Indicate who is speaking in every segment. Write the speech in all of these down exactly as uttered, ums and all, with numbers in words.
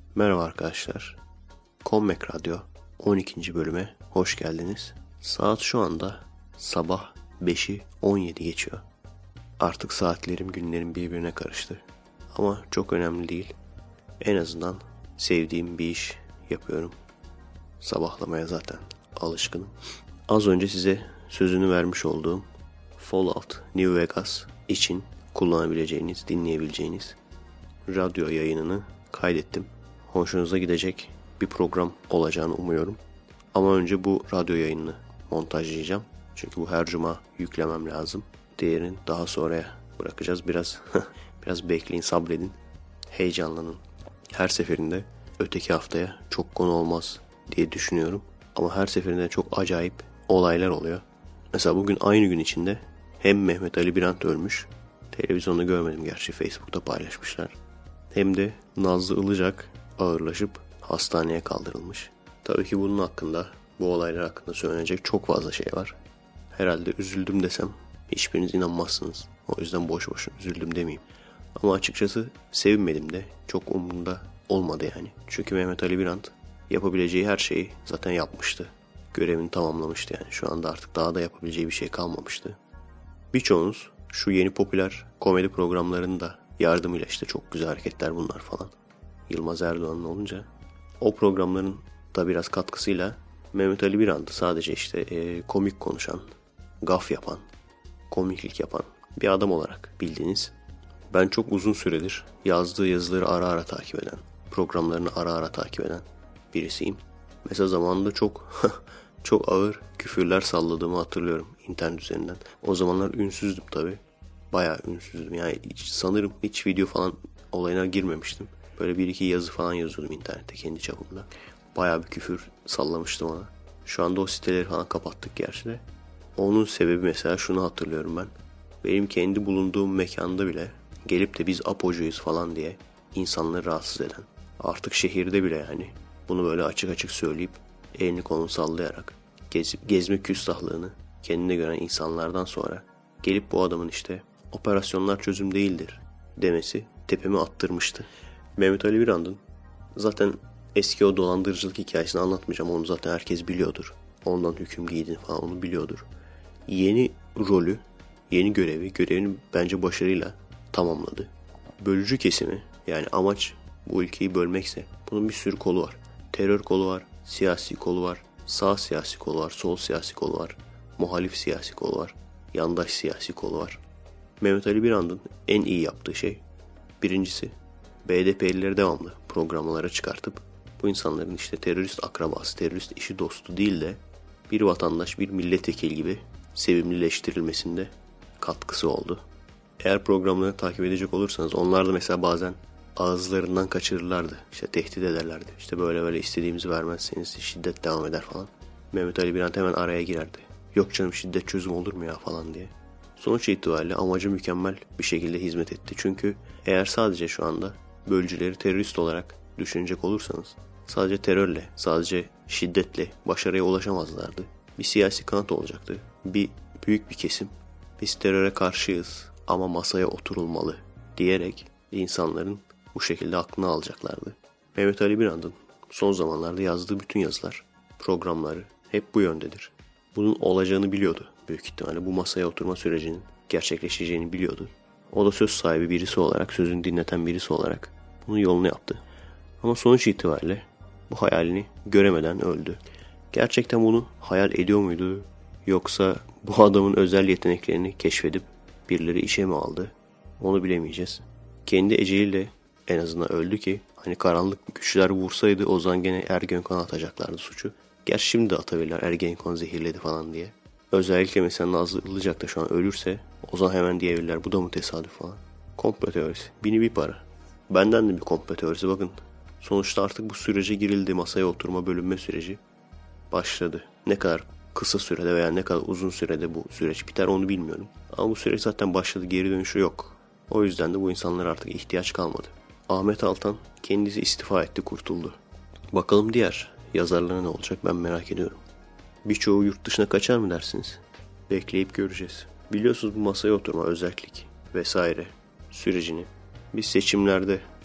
Speaker 1: Merhaba arkadaşlar. Kommek Radyo on ikinci bölüme hoş geldiniz. Saat şu anda sabah beşi on yedi geçiyor. Artık saatlerim, günlerim birbirine karıştı. Ama çok önemli değil. En azından sevdiğim bir iş yapıyorum. Sabahlamaya zaten alışkınım. Az önce size sözünü vermiş olduğum Fallout New Vegas için kullanabileceğiniz, dinleyebileceğiniz radyo yayınını kaydettim. Hoşunuza gidecek bir program olacağını umuyorum. Ama önce bu radyo yayınını montajlayacağım. Çünkü bu her cuma yüklemem lazım. Diğerini daha sonraya bırakacağız. Biraz biraz bekleyin, sabredin. Heyecanlanın. Her seferinde öteki haftaya çok konu olmaz diye düşünüyorum. Ama her seferinde çok acayip olaylar oluyor. Mesela bugün aynı gün içinde hem Mehmet Ali Birant ölmüş. Televizyonda görmedim gerçi, Facebook'ta paylaşmışlar. Hem de Nazlı Ilıcak ağırlaşıp hastaneye kaldırılmış. Tabii ki bunun hakkında, bu olaylar hakkında söylenecek çok fazla şey var. Herhalde üzüldüm desem hiçbiriniz inanmazsınız. O yüzden boş boş üzüldüm demeyeyim. Ama açıkçası sevinmedim de, çok umurumda olmadı yani. Çünkü Mehmet Ali Birant yapabileceği her şeyi zaten yapmıştı. Görevini tamamlamıştı yani. Şu anda artık daha da yapabileceği bir şey kalmamıştı. Birçoğunuz şu yeni popüler komedi programlarında yardımıyla, işte çok güzel hareketler bunlar falan, Yılmaz Erdoğan'ın olunca o programların da biraz katkısıyla Mehmet Ali Birant'ı sadece işte e, komik konuşan, gaf yapan, komiklik yapan bir adam olarak bildiğiniz. Ben çok uzun süredir yazdığı yazıları ara ara takip eden, programlarını ara ara takip eden birisiyim. Mesela zamanında çok çok ağır küfürler salladığımı hatırlıyorum internet üzerinden. O zamanlar ünsüzdüm tabii. Bayağı ünsüzdüm. Yani hiç, sanırım hiç video falan olayına girmemiştim. Böyle bir iki yazı falan yazıyordum internette kendi çapımda. Bayağı bir küfür sallamıştım ona. Şu anda o siteleri falan kapattık gerçi de. Onun sebebi mesela şunu hatırlıyorum ben. Benim kendi bulunduğum mekanda bile gelip de biz apocuyuz falan diye insanları rahatsız eden. Artık şehirde bile yani bunu böyle açık açık söyleyip elini kolunu sallayarak gezip, gezme küstahlığını kendine gören insanlardan sonra gelip bu adamın işte operasyonlar çözüm değildir demesi tepemi attırmıştı. Mehmet Ali Birant'ın zaten eski o dolandırıcılık hikayesini anlatmayacağım. Onu zaten herkes biliyordur. Ondan hüküm giydin falan, onu biliyordur. Yeni rolü, yeni görevi, görevini bence başarıyla tamamladı. Bölücü kesimi, yani amaç bu ülkeyi bölmekse bunun bir sürü kolu var. Terör kolu var, siyasi kolu var, sağ siyasi kolu var, sol siyasi kolu var, muhalif siyasi kolu var, yandaş siyasi kolu var. Mehmet Ali Birant'ın en iyi yaptığı şey, birincisi B D P'lileri devamlı programlara çıkartıp bu insanların işte terörist akrabası, terörist işi dostu değil de bir vatandaş, bir milletvekili gibi sevimlileştirilmesinde katkısı oldu. Eğer programları takip edecek olursanız onlar da mesela bazen ağızlarından kaçırırlardı. İşte tehdit ederlerdi. İşte böyle böyle istediğimizi vermezseniz şiddet devam eder falan. Mehmet Ali Birant hemen araya girerdi. Yok canım, şiddet çözüm olur mu ya falan diye. Sonuç itibariyle amacı mükemmel bir şekilde hizmet etti. Çünkü eğer sadece şu anda bölücüleri terörist olarak düşünecek olursanız sadece terörle, sadece şiddetle başarıya ulaşamazlardı. Bir siyasi kanat olacaktı. Bir büyük bir kesim biz teröre karşıyız ama masaya oturulmalı diyerek insanların bu şekilde aklına alacaklardı. Mehmet Ali Birant'ın son zamanlarda yazdığı bütün yazılar, programları hep bu yöndedir. Bunun olacağını biliyordu büyük ihtimalle. Bu masaya oturma sürecinin gerçekleşeceğini biliyordu. O da söz sahibi birisi olarak, sözünü dinleten birisi olarak bunun yolunu yaptı. Ama sonuç itibariyle bu hayalini göremeden öldü. Gerçekten bunu hayal ediyor muydu? Yoksa bu adamın özel yeteneklerini keşfedip birileri işe mi aldı? Onu bilemeyeceğiz. Kendi eceliyle en azından öldü ki hani karanlık güçler vursaydı o zaman gene Ergenekon'a atacaklardı suçu. Gerçi şimdi de atabilirler, Ergenekon zehirledi falan diye. Özellikle mesela Nazlı Ilıcak da şu an ölürse o zaman hemen diyebilirler bu da mı tesadüf falan. Komplo teorisi. Bini bir para. Benden de bir komplo teorisi, bakın. Sonuçta artık bu sürece girildi. Masaya oturma, bölünme süreci başladı. Ne kadar kısa sürede veya ne kadar uzun sürede bu süreç biter onu bilmiyorum. Ama bu süreç zaten başladı. Geri dönüşü yok. O yüzden de bu insanlara artık ihtiyaç kalmadı. Ahmet Altan kendisi istifa etti, kurtuldu. Bakalım diğer yazarlara ne olacak, ben merak ediyorum. Birçoğu yurt dışına kaçar mı dersiniz? Bekleyip göreceğiz. Biliyorsunuz bu masaya oturma, özellik vesaire sürecini biz seçimlerde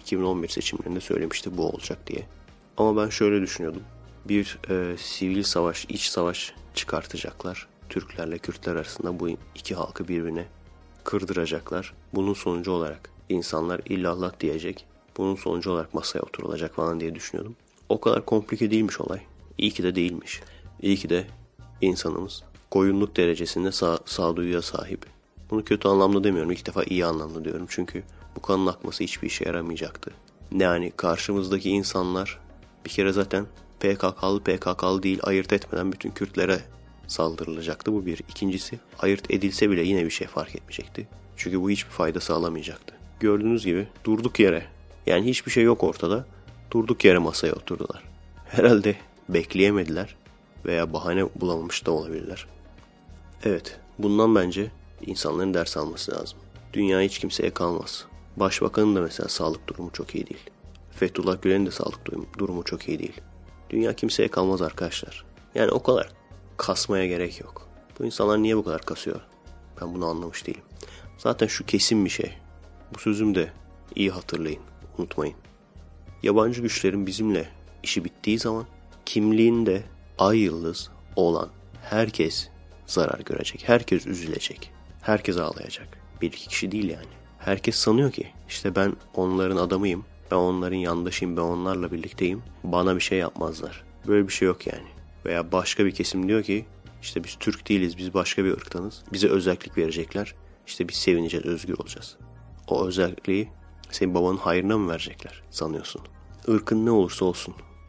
Speaker 1: iki bin on bir seçimlerinde söylemişti bu olacak diye. Ama ben şöyle düşünüyordum. Bir e, sivil savaş, iç savaş çıkartacaklar. Türklerle Kürtler arasında bu iki halkı birbirine kırdıracaklar. Bunun sonucu olarak insanlar illallah diyecek. Bunun sonucu olarak masaya oturulacak falan diye düşünüyordum. O kadar komplike değilmiş olay. İyi ki de değilmiş. İyi ki de insanımız koyunluk derecesinde sağ, sağduyuya sahip. Bunu kötü anlamda demiyorum. İlk defa iyi anlamda diyorum. Çünkü bu kanın akması hiçbir işe yaramayacaktı. Yani karşımızdaki insanlar bir kere zaten P K K'lı P K K'lı değil ayırt etmeden bütün Kürtlere saldırılacaktı. Bu bir. İkincisi ayırt edilse bile yine bir şey fark etmeyecekti. Çünkü bu hiçbir fayda sağlamayacaktı. Gördüğünüz gibi durduk yere, yani hiçbir şey yok ortada, durduk yere masaya oturdular. Herhalde bekleyemediler veya bahane bulamamış da olabilirler. Evet, bundan bence insanların ders alması lazım. Dünya hiç kimseye kalmaz. Başbakanın da mesela sağlık durumu çok iyi değil. Fethullah Gülen'in de sağlık durumu çok iyi değil. Dünya kimseye kalmaz arkadaşlar. Yani o kadar kasmaya gerek yok. Bu insanlar niye bu kadar kasıyor? Ben bunu anlamış değilim. Zaten şu kesin bir şey. Bu sözümü de iyi hatırlayın, unutmayın. Yabancı güçlerin bizimle işi bittiği zaman kimliğinde ay yıldız olan herkes zarar görecek. Herkes üzülecek. Herkes ağlayacak. Bir iki kişi değil yani. Herkes sanıyor ki işte ben onların adamıyım. Ben onların yandaşıyım. Ben onlarla birlikteyim. Bana bir şey yapmazlar. Böyle bir şey yok yani. Veya başka bir kesim diyor ki işte biz Türk değiliz. Biz başka bir ırktanız. Bize özellik verecekler. İşte biz sevineceğiz, özgür olacağız. O özelliği senin babanın hayrına mı verecekler sanıyorsun? Irkın ne olursa olsun.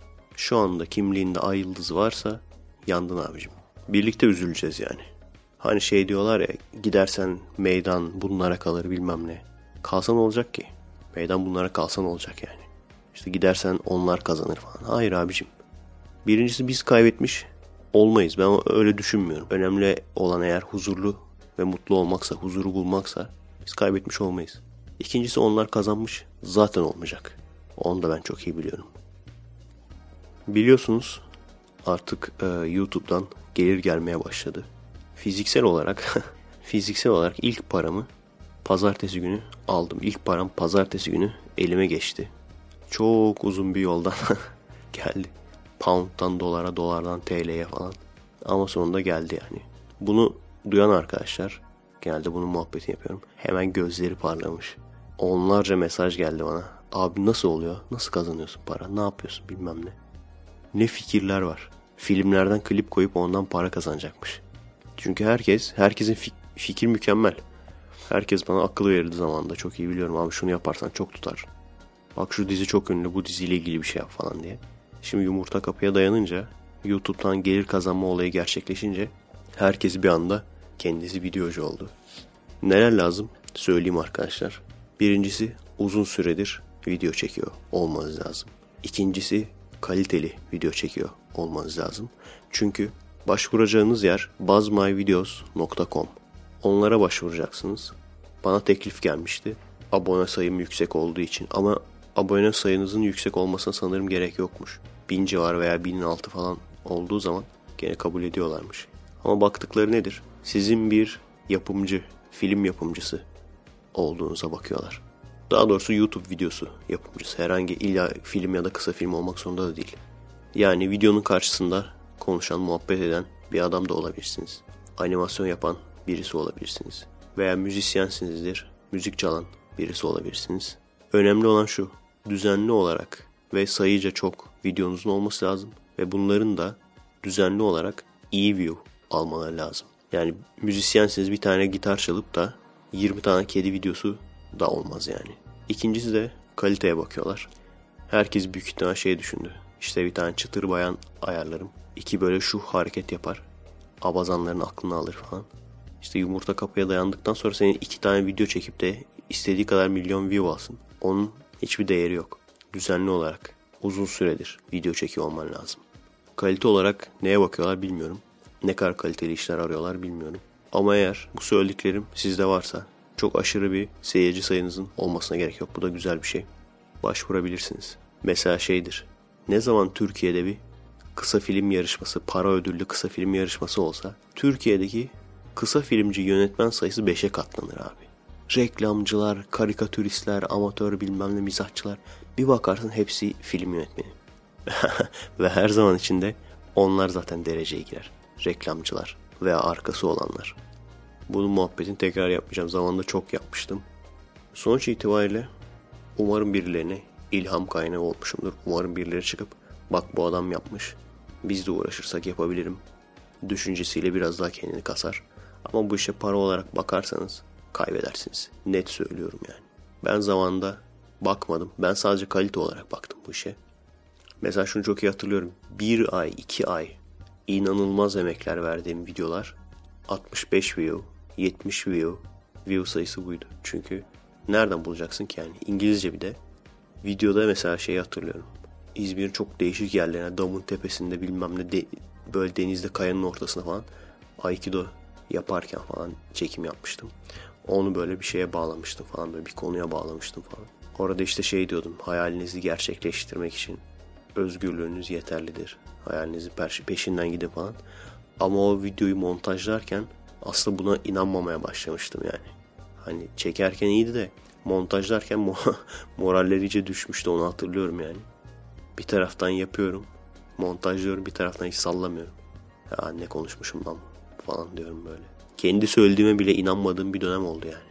Speaker 1: Şu anda kimliğinde ay yıldızı varsa yandın abicim. Birlikte üzüleceğiz yani. Hani şey diyorlar ya, gidersen meydan bunlara kalır bilmem ne. Kalsan olacak ki. Meydan bunlara kalsan olacak yani. İşte gidersen onlar kazanır falan. Hayır abicim. Birincisi biz kaybetmiş olmayız. Ben öyle düşünmüyorum. Önemli olan eğer huzurlu ve mutlu olmaksa, huzuru bulmaksa biz kaybetmiş olmayız. İkincisi onlar kazanmış zaten olmayacak. Onu da ben çok iyi biliyorum. Biliyorsunuz artık e, YouTube'dan gelir gelmeye başladı. Fiziksel olarak fiziksel olarak ilk paramı pazartesi günü aldım. İlk param pazartesi günü elime geçti. Çok uzun bir yoldan geldi. Pound'dan dolara, dolardan T L'ye falan. Ama sonunda geldi yani. Bunu duyan arkadaşlar, genelde bunun muhabbetini yapıyorum. Hemen gözleri parlamış. Onlarca mesaj geldi bana. Abi nasıl oluyor? Nasıl kazanıyorsun para? Ne yapıyorsun? Bilmem ne. Ne fikirler var. Filmlerden klip koyup ondan para kazanacakmış. Çünkü herkes, herkesin fik- fikir mükemmel. Herkes bana akıl verirdi zamanında. Çok iyi biliyorum abi, şunu yaparsan çok tutar. Bak şu dizi çok ünlü, bu diziyle ilgili bir şey yap falan diye. Şimdi yumurta kapıya dayanınca, YouTube'dan gelir kazanma olayı gerçekleşince herkes bir anda kendisi videocu oldu. Neler lazım? Söyleyeyim arkadaşlar. Birincisi uzun süredir video çekiyor olmanız lazım. İkincisi kaliteli video çekiyor olmanız lazım. Çünkü başvuracağınız yer buzz my videos nokta com. Onlara başvuracaksınız. Bana teklif gelmişti. Abone sayım yüksek olduğu için, ama abone sayınızın yüksek olmasına sanırım gerek yokmuş. Bin civarı veya binin altı falan olduğu zaman gene kabul ediyorlarmış. Ama baktıkları nedir? Sizin bir yapımcı, film yapımcısı olduğunuza bakıyorlar. Daha doğrusu YouTube videosu yapımcısı. Herhangi illa film ya da kısa film olmak zorunda da değil. Yani videonun karşısında konuşan, muhabbet eden bir adam da olabilirsiniz. Animasyon yapan birisi olabilirsiniz. Veya müzisyensinizdir, müzik çalan birisi olabilirsiniz. Önemli olan şu, düzenli olarak ve sayıca çok videonuzun olması lazım. Ve bunların da düzenli olarak iyi view almaları lazım. Yani müzisyensiniz, bir tane gitar çalıp da yirmi tane kedi videosu da olmaz yani. İkincisi de kaliteye bakıyorlar. Herkes büyük ihtimal şey düşündü. İşte bir tane çıtır bayan ayarlarım. İki böyle şu hareket yapar. Abazanların aklını alır falan. İşte yumurta kapıya dayandıktan sonra senin iki tane video çekip de istediği kadar milyon view alsın. Onun hiçbir değeri yok. Düzenli olarak uzun süredir video çekiyor olman lazım. Kalite olarak neye bakıyorlar bilmiyorum. Ne kadar kaliteli işler arıyorlar bilmiyorum. Ama eğer bu söylediklerim sizde varsa çok aşırı bir seyirci sayınızın olmasına gerek yok. Bu da güzel bir şey. Başvurabilirsiniz. Mesela şeydir. Ne zaman Türkiye'de bir kısa film yarışması, para ödüllü kısa film yarışması olsa Türkiye'deki kısa filmci yönetmen sayısı beşe katlanır abi. reklamcılar, karikatüristler, amatör bilmem ne mizahçılar. Bir bakarsın hepsi film yönetmeni. Ve her zaman içinde onlar zaten dereceye girer. Reklamcılar veya arkası olanlar. Bunun muhabbetini tekrar yapmayacağım. Zamanında çok yapmıştım. Sonuç itibariyle umarım birilerine ilham kaynağı olmuşumdur. Umarım birileri çıkıp bak bu adam yapmış, biz de uğraşırsak yapabilirim düşüncesiyle biraz daha kendini kasar. Ama bu işe para olarak bakarsanız kaybedersiniz. Net söylüyorum yani. Ben zamanında bakmadım. Ben sadece kalite olarak baktım bu işe. Mesela şunu çok iyi hatırlıyorum. Bir ay, iki ay inanılmaz emekler verdiğim videolar altmış beş view, yetmiş view, view sayısı buydu. Çünkü nereden bulacaksın ki yani? İngilizce bir de. Videoda mesela şeyi hatırlıyorum. İzmir'in çok değişik yerlerine, damın tepesinde bilmem ne, de, böyle denizde kayanın ortasına falan Aikido yaparken falan çekim yapmıştım. Onu böyle bir şeye bağlamıştım falan, böyle bir konuya bağlamıştım falan. Orada işte şey diyordum, hayalinizi gerçekleştirmek için özgürlüğünüz yeterlidir. Hayalinizin peşinden gidin falan. Ama o videoyu montajlarken aslında buna inanmamaya başlamıştım yani. Hani çekerken iyiydi de montajlarken moralleri iyice düşmüştü, onu hatırlıyorum yani. Bir taraftan yapıyorum, montajlıyorum, bir taraftan hiç sallamıyorum. Ya ne konuşmuşum lan falan diyorum böyle. Kendi söylediğime bile inanmadığım bir dönem oldu yani.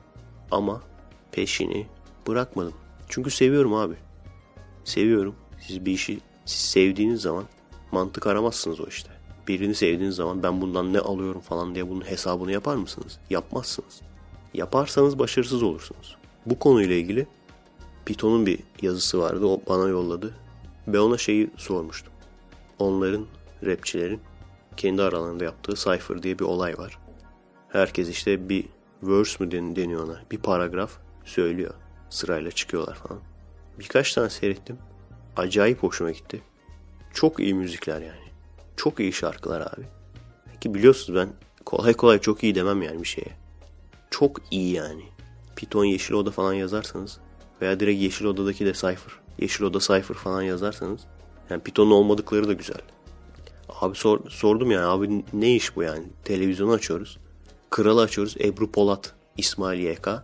Speaker 1: Ama peşini bırakmadım. Çünkü seviyorum abi. Seviyorum. Siz bir işi siz sevdiğiniz zaman mantık aramazsınız o işte. Birini sevdiğiniz zaman ben bundan ne alıyorum falan diye bunun hesabını yapar mısınız? Yapmazsınız. Yaparsanız başarısız olursunuz. Bu konuyla ilgili Python'un bir yazısı vardı. O bana yolladı. Ben ona şeyi sormuştum. Onların, rapçilerin kendi aralarında yaptığı cypher diye bir olay var. Herkes işte bir verse mü deniyor ona? Bir paragraf söylüyor. Sırayla çıkıyorlar falan. Birkaç tane seyrettim. Acayip hoşuma gitti. Çok iyi müzikler yani. Çok iyi şarkılar abi. Ki biliyorsunuz ben kolay kolay çok iyi demem yani bir şeye. Çok iyi yani. Python Yeşil Oda falan yazarsanız veya direkt Yeşil Oda'daki de cypher, Yeşil Oda cypher falan yazarsanız yani Python'un olmadıkları da güzel. Abi sor, sordum yani abi ne iş bu yani? Televizyonu açıyoruz. Kralı açıyoruz. Ebru Polat, İsmail Y K.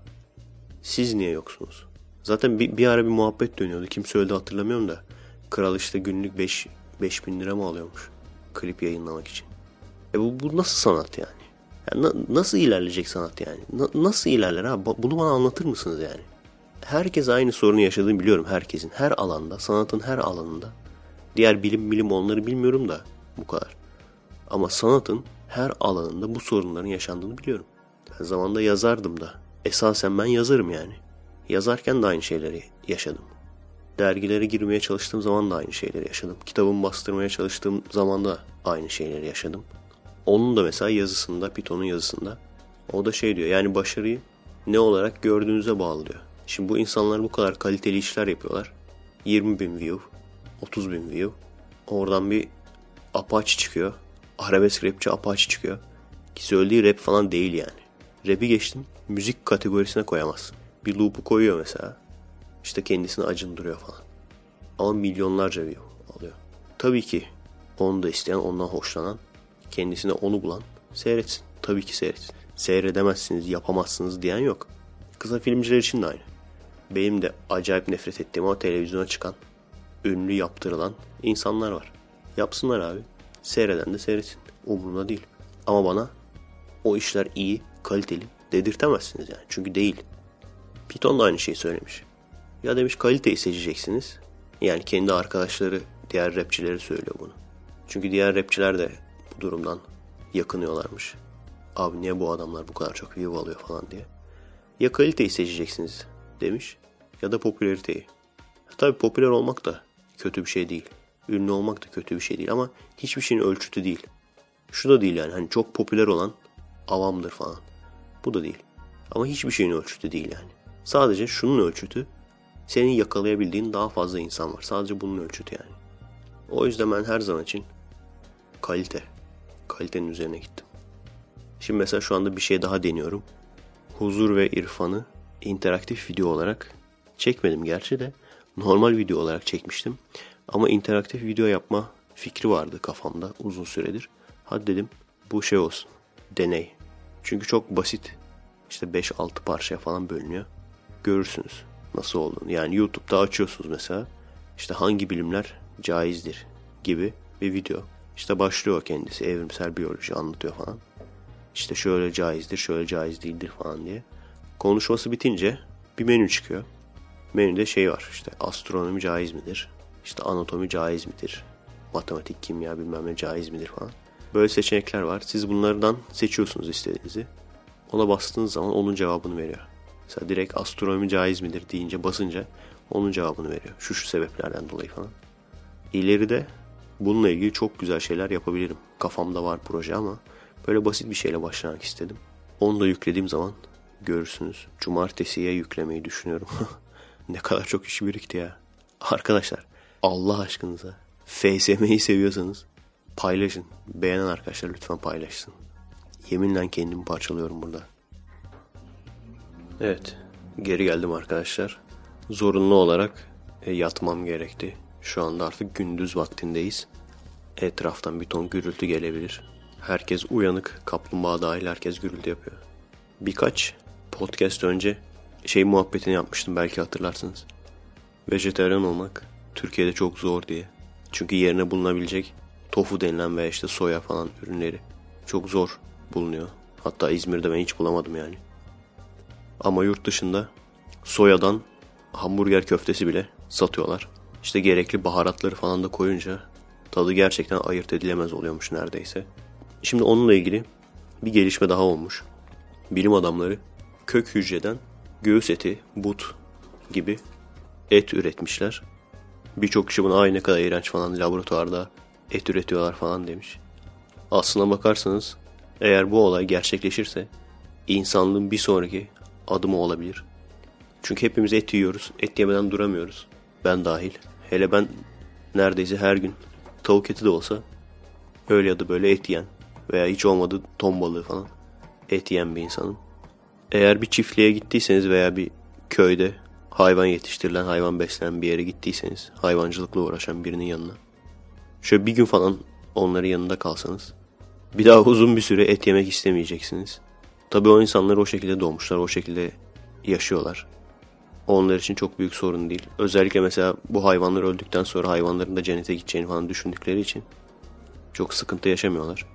Speaker 1: Siz niye yoksunuz? Zaten bir, bir ara bir muhabbet dönüyordu. Kim söyledi hatırlamıyorum da. Kral işte günlük beş bin lira mı alıyormuş? Klip yayınlamak için. E bu, bu nasıl sanat yani? yani na, nasıl ilerleyecek sanat yani? Na, nasıl ilerler abi? Bunu bana anlatır mısınız yani? Herkes aynı sorunu yaşadığını biliyorum herkesin. Her alanda, sanatın her alanında. Diğer bilim bilim onları bilmiyorum da bu kadar. Ama sanatın her alanında bu sorunların yaşandığını biliyorum. Ben zamanında yazardım da. Esasen ben yazarım yani. Yazarken de aynı şeyleri yaşadım. Dergilere girmeye çalıştığım zaman da aynı şeyleri yaşadım. Kitabımı bastırmaya çalıştığım zaman da aynı şeyleri yaşadım. Onun da mesela yazısında, Python'un yazısında o da şey diyor, yani başarıyı ne olarak gördüğünüze bağlı diyor. Şimdi bu insanlar bu kadar kaliteli işler yapıyorlar. yirmi bin view, otuz bin view. Oradan bir Apache çıkıyor. Arabesk rapçi Apache çıkıyor. Ki söylediği rap falan değil yani. Rap'i geçtim, müzik kategorisine koyamazsın. Bir loop'u koyuyor mesela. İşte kendisini acındırıyor falan. Ama milyonlarca view alıyor. Tabii ki onu da isteyen, ondan hoşlanan, kendisine onu bulan seyretsin. Tabii ki seyretsin. Seyredemezsiniz, yapamazsınız diyen yok. Kısa filmciler için de aynı. Benim de acayip nefret ettiğim ama televizyona çıkan, ünlü yaptırılan insanlar var. Yapsınlar abi. Seyreden de seyretsin. Umurumda değil. Ama bana o işler iyi, kaliteli dedirtemezsiniz yani. Çünkü değil. Python da aynı şeyi söylemiş. Ya demiş kaliteyi seçeceksiniz. Yani kendi arkadaşları, diğer rapçileri söylüyor bunu. Çünkü diğer rapçiler de bu durumdan yakınıyorlarmış. Abi niye bu adamlar bu kadar çok view alıyor falan diye. Ya kaliteyi seçeceksiniz demiş ya da popülariteyi. Tabii popüler olmak da kötü bir şey değil. Ünlü olmak da kötü bir şey değil ama hiçbir şeyin ölçütü değil. Şu da değil yani hani çok popüler olan avamdır falan. Bu da değil. Ama hiçbir şeyin ölçütü değil yani. Sadece şunun ölçütü, senin yakalayabildiğin daha fazla insan var. Sadece bunun ölçütü yani. O yüzden ben her zaman için kalite, kalitenin üzerine gittim. Şimdi mesela şu anda bir şey daha deniyorum. Huzur ve İrfan'ı interaktif video olarak çekmedim gerçi de normal video olarak çekmiştim. Ama interaktif video yapma fikri vardı kafamda uzun süredir. Hadi dedim bu şey olsun, deney. Çünkü çok basit İşte beş altı parçaya falan bölünüyor. Görürsünüz nasıl olduğunu. Yani YouTube'da açıyorsunuz mesela. İşte hangi bilimler caizdir gibi bir video. İşte başlıyor kendisi, evrimsel biyoloji anlatıyor falan. İşte şöyle caizdir, şöyle caiz değildir falan diye. Konuşması bitince bir menü çıkıyor. Menüde şey var, işte astronomi caiz midir? İşte anatomi caiz midir? Matematik, kimya bilmem ne caiz midir falan. Böyle seçenekler var. Siz bunlardan seçiyorsunuz istediğinizi. Ona bastığınız zaman onun cevabını veriyor. Mesela direkt astronomi caiz midir deyince basınca onun cevabını veriyor. Şu şu sebeplerden dolayı falan. İleride bununla ilgili çok güzel şeyler yapabilirim. Kafamda var proje ama böyle basit bir şeyle başlamak istedim. Onu da yüklediğim zaman görürsünüz. Cumartesiye yüklemeyi düşünüyorum. Ne kadar çok iş birikti ya. Arkadaşlar Allah aşkınıza F S M'yi seviyorsanız paylaşın. Beğenen arkadaşlar lütfen paylaşsın. Yeminle kendimi parçalıyorum burada. Evet, geri geldim arkadaşlar. Zorunlu olarak e, yatmam gerekti. Şu anda artık gündüz vaktindeyiz. Etraftan bir ton gürültü gelebilir. Herkes uyanık, kaplumbağa dahil herkes gürültü yapıyor. Birkaç podcast önce şey muhabbetini yapmıştım, belki hatırlarsınız. Vejetaryen olmak Türkiye'de çok zor diye. Çünkü yerine bulunabilecek tofu denilen veya işte soya falan ürünleri çok zor bulunuyor. Hatta İzmir'de ben hiç bulamadım yani. Ama yurt dışında soyadan hamburger köftesi bile satıyorlar. İşte gerekli baharatları falan da koyunca tadı gerçekten ayırt edilemez oluyormuş neredeyse. Şimdi onunla ilgili bir gelişme daha olmuş. Bilim adamları kök hücreden göğüs eti, but gibi et üretmişler. Birçok kişi buna ay ne kadar iğrenç falan, laboratuvarda et üretiyorlar falan demiş. Aslına bakarsanız eğer bu olay gerçekleşirse insanlığın bir sonraki adımı olabilir. Çünkü hepimiz et yiyoruz. Et yemeden duramıyoruz. Ben dahil. Hele ben neredeyse her gün tavuk eti de olsa öyle ya da böyle et yiyen veya hiç olmadı ton balığı falan et yiyen bir insanım. Eğer bir çiftliğe gittiyseniz veya bir köyde hayvan yetiştirilen, hayvan beslenen bir yere gittiyseniz, hayvancılıkla uğraşan birinin yanına, şöyle bir gün falan onların yanında kalsanız bir daha uzun bir süre et yemek istemeyeceksiniz. Tabii o insanlar o şekilde doğmuşlar, o şekilde yaşıyorlar. Onlar için çok büyük sorun değil. Özellikle mesela bu hayvanlar öldükten sonra hayvanların da cennete gideceğini falan düşündükleri için çok sıkıntı yaşamıyorlar.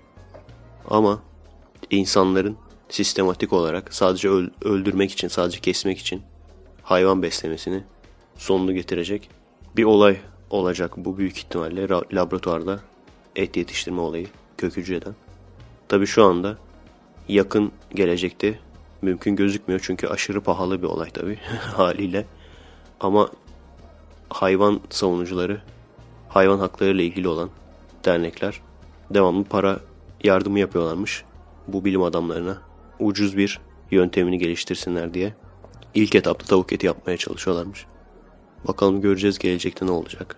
Speaker 1: Ama insanların sistematik olarak sadece öldürmek için, sadece kesmek için hayvan beslemesini sonunu getirecek bir olay olacak bu büyük ihtimalle laboratuvarda et yetiştirme olayı kök hücreden. Tabii şu anda yakın gelecekte mümkün gözükmüyor çünkü aşırı pahalı bir olay tabii haliyle. Ama hayvan savunucuları, hayvan hakları ile ilgili olan dernekler devamlı para yardımı yapıyorlarmış bu bilim adamlarına. Ucuz bir yöntemini geliştirsinler diye ilk etapta tavuk eti yapmaya çalışıyorlarmış. Bakalım göreceğiz gelecekte ne olacak.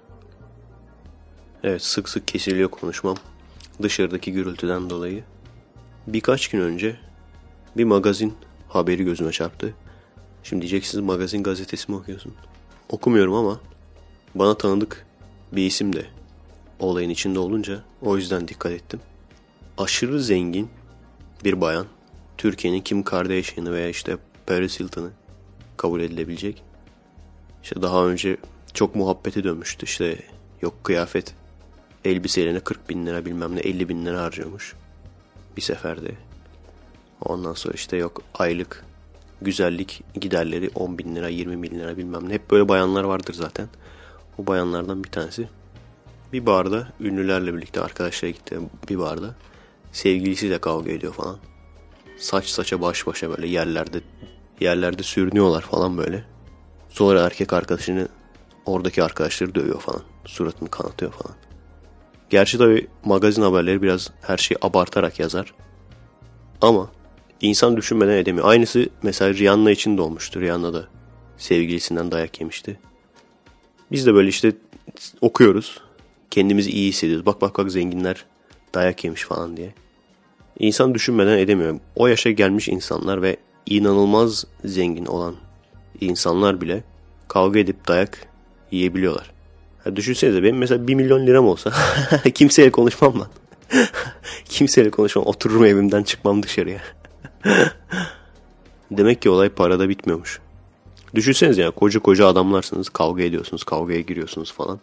Speaker 1: Evet, sık sık kesiliyor konuşmam dışarıdaki gürültüden dolayı. Birkaç gün önce bir magazin haberi gözüme çarptı. Şimdi diyeceksiniz, magazin gazetesi mi okuyorsun? Okumuyorum ama bana tanıdık bir isim de olayın içinde olunca o yüzden dikkat ettim. Aşırı zengin bir bayan, Türkiye'nin Kim Kardashian'ı veya işte Paris Hilton'ı kabul edilebilecek. İşte daha önce çok muhabbete dönmüştü. İşte yok kıyafet elbiselerine kırk bin lira bilmem ne elli bin lira harcıyormuş bir seferde. Ondan sonra işte yok aylık güzellik giderleri on bin lira yirmi bin lira bilmem ne. Hep böyle bayanlar vardır zaten. O bayanlardan bir tanesi bir barda ünlülerle birlikte arkadaşlara gitti bir barda. Sevgilisiyle kavga ediyor falan. Saç saça baş başa böyle yerlerde yerlerde sürünüyorlar falan böyle. Sonra erkek arkadaşını oradaki arkadaşları dövüyor falan. Suratını kanatıyor falan. Gerçi tabii magazin haberleri biraz her şeyi abartarak yazar. Ama insan düşünmeden edemiyor. Aynısı mesela Rihanna için de olmuştu. Rihanna da sevgilisinden dayak yemişti. Biz de böyle işte okuyoruz. Kendimizi iyi hissediyoruz. Bak bak bak zenginler dayak yemiş falan diye. İnsan düşünmeden edemiyor. O yaşa gelmiş insanlar ve inanılmaz zengin olan insanlar bile kavga edip dayak yiyebiliyorlar. Ya düşünsenize benim mesela bir milyon liram olsa kimseyle konuşmam lan. Kimseyle konuşmam. Otururum evimden çıkmam dışarıya. Demek ki olay parada bitmiyormuş. Düşünsenize ya, koca koca adamlarsınız, kavga ediyorsunuz, kavgaya giriyorsunuz falan.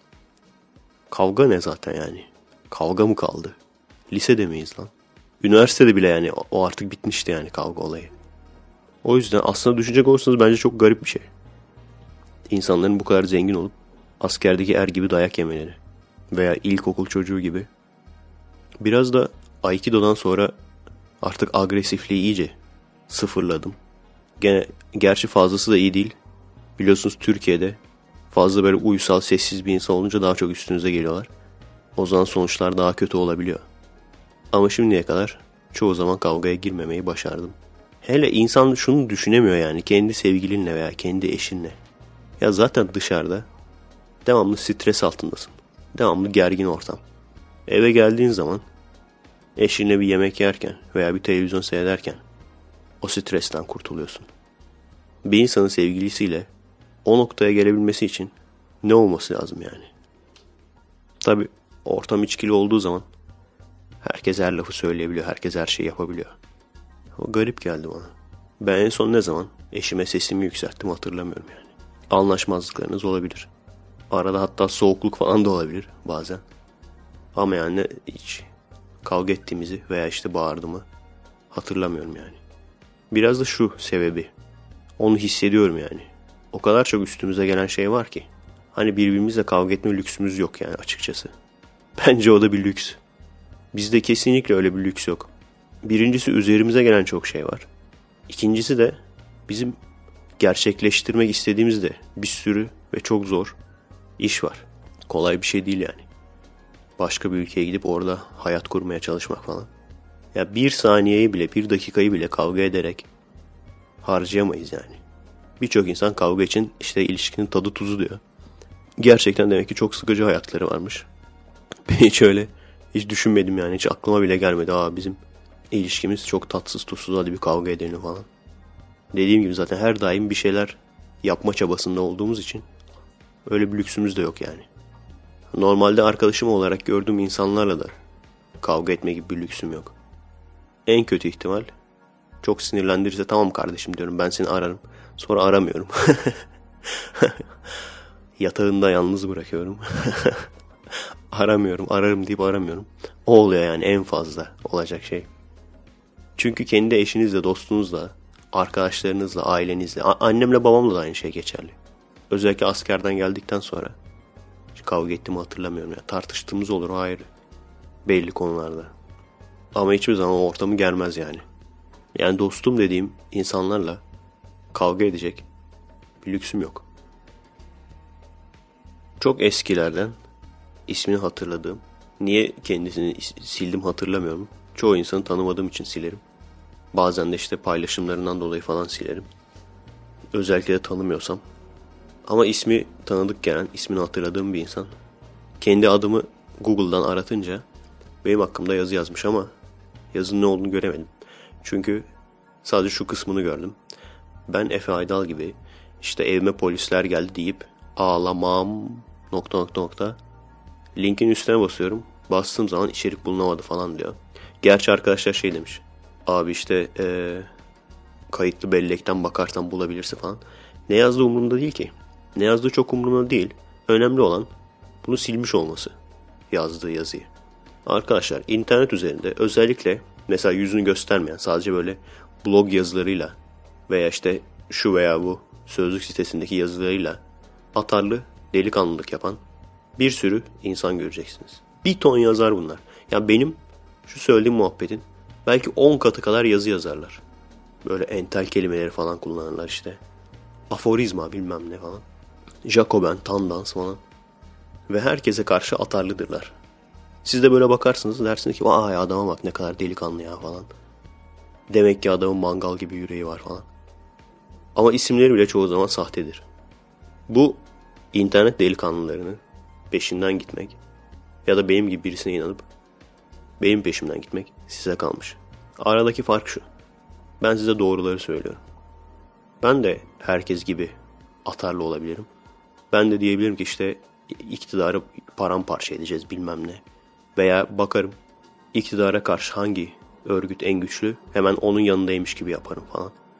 Speaker 1: Kavga ne zaten yani? Kavga mı kaldı? Lisede miyiz lan? Üniversitede bile yani o artık bitmişti yani kavga olayı. O yüzden aslında düşünecek olursanız bence çok garip bir şey. İnsanların bu kadar zengin olup askerdeki er gibi dayak yemeleri. Veya ilkokul çocuğu gibi. Biraz da Aikido'dan sonra artık agresifliği iyice sıfırladım. Gene, gerçi fazlası da iyi değil. Biliyorsunuz Türkiye'de fazla böyle uysal, sessiz bir insan olunca daha çok üstünüze geliyorlar. O zaman sonuçlar daha kötü olabiliyor. Ama şimdiye kadar çoğu zaman kavgaya girmemeyi başardım. Hele insan şunu düşünemiyor yani, kendi sevgilinle veya kendi eşinle. Ya zaten dışarıda devamlı stres altındasın. Devamlı gergin ortam. Eve geldiğin zaman eşinle bir yemek yerken veya bir televizyon seyrederken o stresten kurtuluyorsun. Bir insanın sevgilisiyle o noktaya gelebilmesi için ne olması lazım yani? Tabii ortam içkili olduğu zaman herkes her lafı söyleyebiliyor, herkes her şeyi yapabiliyor. O garip geldi bana. Ben en son ne zaman eşime sesimi yükselttim hatırlamıyorum yani. Anlaşmazlıklarınız olabilir. Arada hatta soğukluk falan da olabilir bazen. Ama yani hiç kavga ettiğimizi veya işte bağırdığımı hatırlamıyorum yani. Biraz da şu sebebi. Onu hissediyorum yani. O kadar çok üstümüze gelen şey var ki. Hani birbirimizle kavga etme lüksümüz yok yani açıkçası. Bence o da bir lüks. Bizde kesinlikle öyle bir lüks yok. Birincisi üzerimize gelen çok şey var. İkincisi de bizim gerçekleştirmek istediğimiz de bir sürü ve çok zor iş var. Kolay bir şey değil yani. Başka bir ülkeye gidip orada hayat kurmaya çalışmak falan. Ya bir saniyeyi bile, bir dakikayı bile kavga ederek harcayamayız yani. Birçok insan kavga için işte ilişkinin tadı tuzu diyor. Gerçekten demek ki çok sıkıcı hayatları varmış. Ben hiç öyle hiç düşünmedim yani. Hiç aklıma bile gelmedi. Aa bizim ilişkimiz çok tatsız tuzsuz, hadi bir kavga edelim falan. Dediğim gibi zaten her daim bir şeyler yapma çabasında olduğumuz için öyle bir lüksümüz de yok yani. Normalde arkadaşım olarak gördüğüm insanlarla da kavga etme gibi bir lüksüm yok. En kötü ihtimal çok sinirlendirirse tamam kardeşim diyorum, ben seni ararım. Sonra aramıyorum. Yatağında yalnız bırakıyorum. Aramıyorum, ararım deyip aramıyorum. O oluyor yani en fazla olacak şey. Çünkü kendi eşinizle, dostunuzla, arkadaşlarınızla, ailenizle, annemle babamla da aynı şey geçerli. Özellikle askerden geldikten sonra hiç kavga ettiğimi hatırlamıyorum. Ya. Tartıştığımız olur, o ayrı. Belli konularda. Ama hiçbir zaman o ortamı germez yani. Yani dostum dediğim insanlarla kavga edecek bir lüksüm yok. Çok eskilerden ismini hatırladığım, niye kendisini sildim hatırlamıyorum. Çoğu insanı tanımadığım için silerim. Bazen de işte paylaşımlarından dolayı falan silerim. Özellikle de tanımıyorsam. Ama ismi tanıdık gelen, ismini hatırladığım bir insan. Kendi adımı Google'dan aratınca benim hakkımda yazı yazmış ama yazının ne olduğunu göremedim. Çünkü sadece şu kısmını gördüm. Ben Efe Aydal gibi işte evime polisler geldi deyip ağlamam nokta nokta nokta. Linkin üstüne basıyorum. Bastığım zaman içerik bulunamadı falan diyor. Gerçi arkadaşlar şey demiş. Abi işte ee, kayıtlı bellekten bakarsan bulabilirsin falan. Ne yazdığı umurumda değil ki. Ne yazdığı çok umurumda değil. Önemli olan bunu silmiş olması. Yazdığı yazıyı. Arkadaşlar internet üzerinde özellikle mesela yüzünü göstermeyen, sadece böyle blog yazılarıyla veya işte şu veya bu sözlük sitesindeki yazılarıyla atarlı delikanlılık yapan bir sürü insan göreceksiniz. Bir ton yazar bunlar. Yani benim şu söylediğim muhabbetin belki on katı kadar yazı yazarlar. Böyle entel kelimeleri falan kullanırlar işte. Aforizma bilmem ne falan. Jacoben, Tandans falan. Ve herkese karşı atarlıdırlar. Siz de böyle bakarsınız, dersiniz ki vay adama bak ne kadar delikanlı ya falan. Demek ki adamın mangal gibi yüreği var falan. Ama isimleri bile çoğu zaman sahtedir. Bu internet delikanlılarının peşinden gitmek ya da benim gibi birisine inanıp benim peşimden gitmek size kalmış. Aradaki fark şu. Ben size doğruları söylüyorum. Ben de herkes gibi atarlı olabilirim. Ben de diyebilirim ki işte iktidarı paramparça edeceğiz bilmem ne. Veya bakarım iktidara karşı hangi örgüt en güçlü, hemen onun yanındaymış gibi yaparım falan.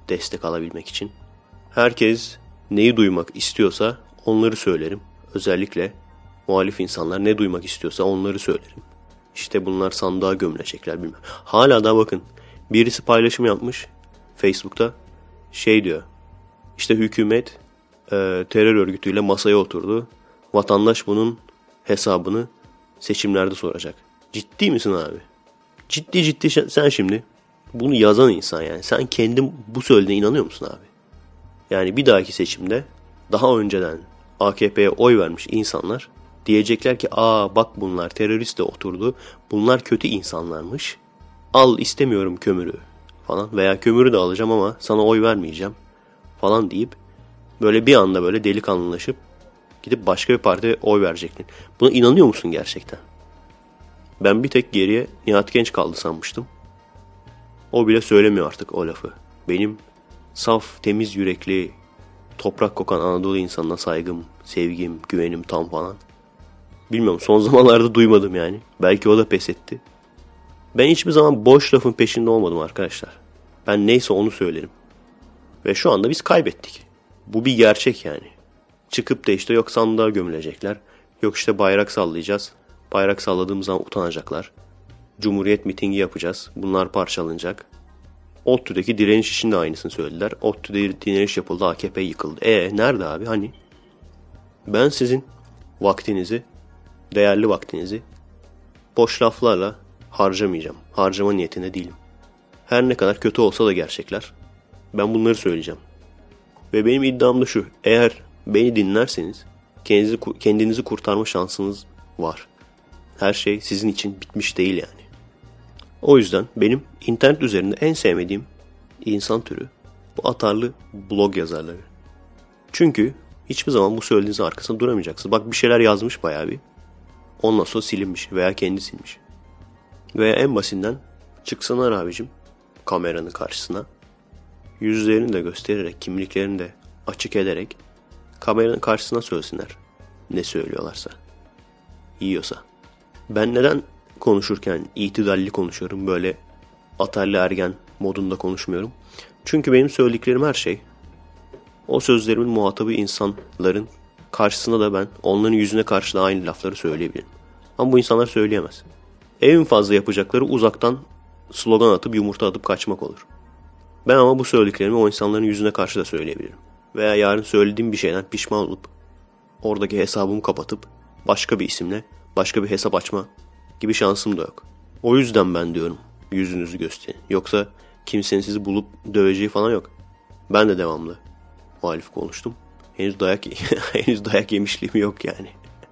Speaker 1: destek alabilmek için. Herkes neyi duymak istiyorsa onları söylerim. Özellikle muhalif insanlar ne duymak istiyorsa onları söylerim. İşte bunlar sandığa gömülecekler bilmem. Hala da bakın birisi paylaşım yapmış Facebook'ta. Şey diyor. İşte hükümet e, terör örgütüyle masaya oturdu. Vatandaş bunun hesabını seçimlerde soracak. Ciddi misin abi? Ciddi ciddi sen şimdi bunu yazan insan yani. Sen kendin bu söylediğine inanıyor musun abi? Yani bir dahaki seçimde daha önceden A K P'ye oy vermiş insanlar diyecekler ki aa bak bunlar teröristle oturdu. Bunlar kötü insanlarmış. Al istemiyorum kömürü falan veya kömürü de alacağım ama sana oy vermeyeceğim falan deyip böyle bir anda böyle delikanlılaşıp gidip başka bir partiye oy verecekler. Buna inanıyor musun gerçekten? Ben bir tek geriye Nihat Genç kaldı sanmıştım. O bile söylemiyor artık o lafı. Benim saf, temiz yürekli, toprak kokan Anadolu insanına saygım, sevgim, güvenim tam falan. Bilmiyorum, son zamanlarda duymadım yani. Belki o da pes etti. Ben hiçbir zaman boş lafın peşinde olmadım arkadaşlar. Ben neyse onu söylerim. Ve şu anda biz kaybettik. Bu bir gerçek yani. Çıkıp da işte yok sandığa gömülecekler. Yok işte bayrak sallayacağız. Bayrak salladığımız zaman utanacaklar. Cumhuriyet mitingi yapacağız. Bunlar parçalanacak. ODTÜ'deki direniş için de aynısını söylediler. ODTÜ'de direniş yapıldı, A K P yıkıldı. E nerede abi hani? Ben sizin vaktinizi, değerli vaktinizi boş laflarla harcamayacağım. Harcama niyetinde değilim. Her ne kadar kötü olsa da gerçekler. Ben bunları söyleyeceğim. Ve benim iddiam da şu. Eğer beni dinlerseniz kendinizi, kendinizi kurtarma şansınız var. Her şey sizin için bitmiş değil yani. O yüzden benim internet üzerinde en sevmediğim insan türü bu atarlı blog yazarları. Çünkü hiçbir zaman bu söylediğiniz arkasında duramayacaksınız. Bak bir şeyler yazmış bayağı bir. Ondan sonra silinmiş veya kendi silmiş. Veya en basitinden çıksınlar abicim kameranın karşısına. Yüzlerini de göstererek, kimliklerini de açık ederek kameranın karşısına söylesinler. Ne söylüyorlarsa. Yiyorsa. Ben neden konuşurken itidalli konuşuyorum, böyle atarlı ergen modunda konuşmuyorum? Çünkü benim söylediklerim her şey, o sözlerimin muhatabı insanların karşısında da ben onların yüzüne karşı da aynı lafları söyleyebilirim. Ama bu insanlar söyleyemez. En fazla yapacakları uzaktan slogan atıp yumurta atıp kaçmak olur. Ben ama bu söylediklerimi o insanların yüzüne karşı da söyleyebilirim. Veya yarın söylediğim bir şeyden pişman olup oradaki hesabımı kapatıp başka bir isimle başka bir hesap açma gibi şansım da yok. O yüzden ben diyorum yüzünüzü gösterin. Yoksa kimsenin sizi bulup döveceği falan yok. Ben de devamlı muhalif konuştum. Henüz dayak henüz dayak yemişliğim yok yani.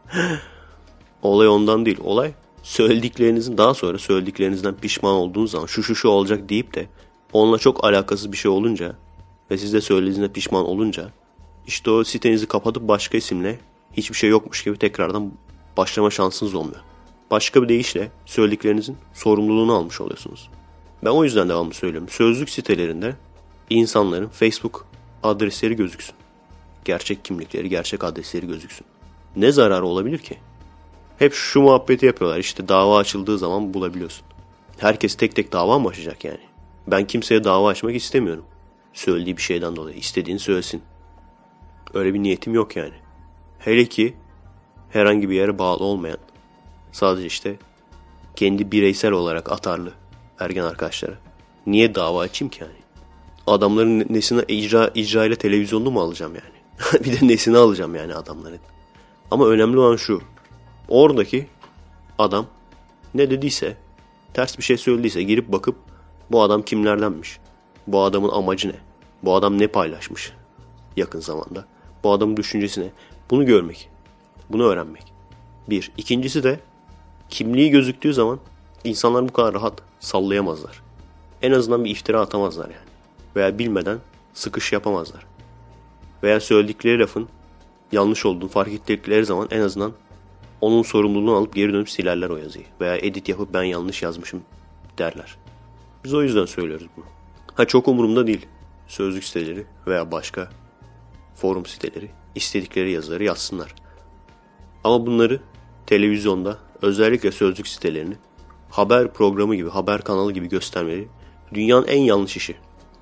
Speaker 1: Olay ondan değil. Olay söylediklerinizin daha sonra söylediklerinizden pişman olduğunuz zaman şu şu şu olacak deyip de onunla çok alakasız bir şey olunca ve siz de söylediğinizde pişman olunca işte o sitenizi kapatıp başka isimle hiçbir şey yokmuş gibi tekrardan başlama şansınız olmuyor. Başka bir deyişle söylediklerinizin sorumluluğunu almış oluyorsunuz. Ben o yüzden devamlı söylüyorum. Sözlük sitelerinde insanların Facebook adresleri gözüksün. Gerçek kimlikleri, gerçek adresleri gözüksün. Ne zararı olabilir ki? Hep şu muhabbeti yapıyorlar. İşte dava açıldığı zaman bulabiliyorsun. Herkes tek tek dava mı açacak yani? Ben kimseye dava açmak istemiyorum. Söylediği bir şeyden dolayı. İstediğini söylesin. Öyle bir niyetim yok yani. Hele ki herhangi bir yere bağlı olmayan, sadece işte kendi bireysel olarak atarlı ergen arkadaşlara niye dava açayım ki yani? Adamların nesine icra, icra ile televizyonlu mu alacağım yani? Bir de nesini alacağım yani adamların. Ama önemli olan şu. Oradaki adam ne dediyse, ters bir şey söylediyse girip bakıp bu adam kimlerdenmiş? Bu adamın amacı ne? Bu adam ne paylaşmış yakın zamanda? Bu adamın düşüncesi ne? Bunu görmek. Bunu öğrenmek. Bir. İkincisi de kimliği gözüktüğü zaman insanlar bu kadar rahat sallayamazlar. En azından bir iftira atamazlar yani. Veya bilmeden sıkış yapamazlar. Veya söyledikleri lafın yanlış olduğunu fark ettikleri zaman en azından onun sorumluluğunu alıp geri dönüp silerler o yazıyı. Veya edit yapıp ben yanlış yazmışım derler. Biz o yüzden söylüyoruz bunu. Ha çok umurumda değil. Sözlük siteleri veya başka forum siteleri istedikleri yazıları yazsınlar. Ama bunları televizyonda, özellikle sözlük sitelerini haber programı gibi, haber kanalı gibi göstermeleri dünyanın en yanlış işi.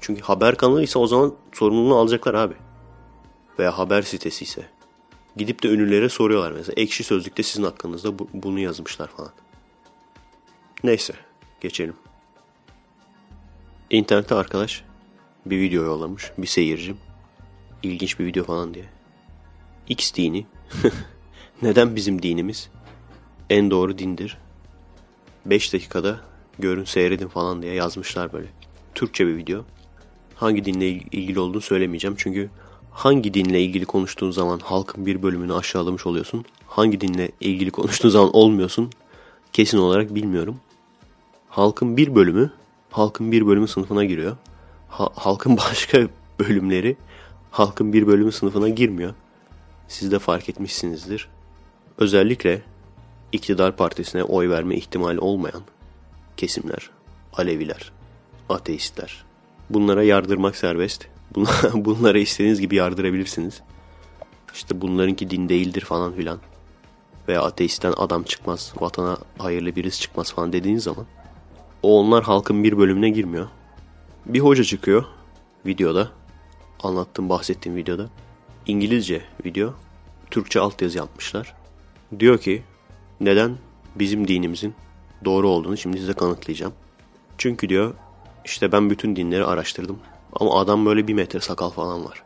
Speaker 1: Çünkü haber kanalıysa o zaman sorumluluğunu alacaklar abi. Veya haber sitesi ise. Gidip de ünlülere soruyorlar mesela. Ekşi Sözlük'te sizin hakkınızda bu, bunu yazmışlar falan. Neyse geçelim. İnternette arkadaş bir video yollamış. Bir seyircim. İlginç bir video falan diye. X dini. Neden bizim dinimiz en doğru dindir? beş dakikada görün seyredin falan diye yazmışlar böyle. Türkçe bir video. Hangi dinle ilgili olduğunu söylemeyeceğim. Çünkü hangi dinle ilgili konuştuğun zaman halkın bir bölümünü aşağılamış oluyorsun. Hangi dinle ilgili konuştuğun zaman olmuyorsun. Kesin olarak bilmiyorum. Halkın bir bölümü, halkın bir bölümü sınıfına giriyor. Ha, halkın başka bölümleri halkın bir bölümü sınıfına girmiyor. Siz de fark etmişsinizdir. Özellikle iktidar partisine oy verme ihtimali olmayan kesimler, Aleviler, ateistler. Bunlara yardırmak serbest. Bunlara istediğiniz gibi yardırabilirsiniz. İşte bunlarınki din değildir falan filan. Veya ateistten adam çıkmaz, vatana hayırlı birisi çıkmaz falan dediğiniz zaman o onlar halkın bir bölümüne girmiyor. Bir hoca çıkıyor videoda. Anlattığım, bahsettiğim videoda. İngilizce video. Türkçe altyazı yapmışlar. Diyor ki neden bizim dinimizin doğru olduğunu şimdi size kanıtlayacağım. Çünkü diyor işte ben bütün dinleri araştırdım. Ama adam böyle bir metre sakal falan var.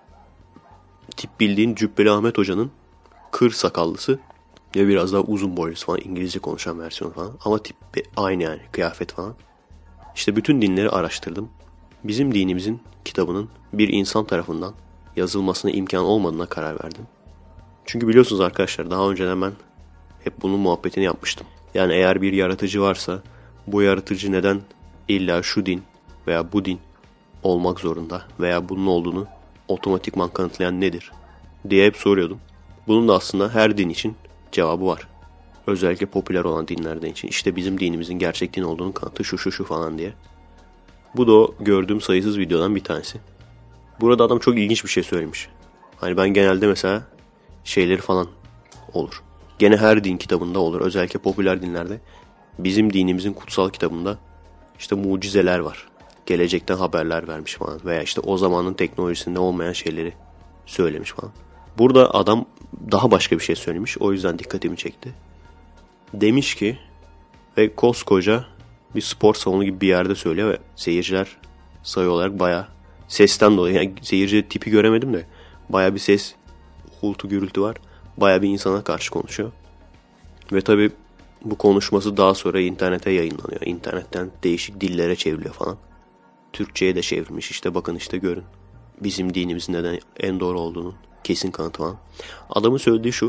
Speaker 1: Tip bildiğin Cübbeli Ahmet Hoca'nın kır sakallısı ve biraz daha uzun boylusu falan, İngilizce konuşan versiyonu falan. Ama tip aynı yani, kıyafet falan. İşte bütün dinleri araştırdım. Bizim dinimizin kitabının bir insan tarafından yazılmasına imkan olmadığına karar verdim. Çünkü biliyorsunuz arkadaşlar, daha önceden ben hep bunun muhabbetini yapmıştım. Yani eğer bir yaratıcı varsa bu yaratıcı neden illa şu din veya bu din olmak zorunda veya bunun olduğunu otomatikman kanıtlayan nedir diye hep soruyordum. Bunun da aslında her din için cevabı var. Özellikle popüler olan dinlerden için. İşte bizim dinimizin gerçek din olduğunu kanıtı şu şu şu falan diye. Bu da o gördüğüm sayısız videodan bir tanesi. Burada adam çok ilginç bir şey söylemiş. Hani ben genelde mesela şeyleri falan olur. Gene her din kitabında olur. Özellikle popüler dinlerde. Bizim dinimizin kutsal kitabında işte mucizeler var. Gelecekten haberler vermiş falan. Veya işte o zamanın teknolojisinde olmayan şeyleri söylemiş falan. Burada adam daha başka bir şey söylemiş. O yüzden dikkatimi çekti. Demiş ki ve koskoca bir spor salonu gibi bir yerde söylüyor ve seyirciler sayı olarak bayağı sesten dolayı, yani seyirci tipi göremedim de bayağı bir ses, uğultu, gürültü var. Bayağı bir insana karşı konuşuyor. Ve tabii bu konuşması daha sonra internete yayınlanıyor. İnternetten değişik dillere çevriliyor falan. Türkçe'ye de çevrilmiş. İşte bakın işte görün. Bizim dinimizin neden en doğru olduğunun kesin kanıtı falan. Adamın söylediği şu.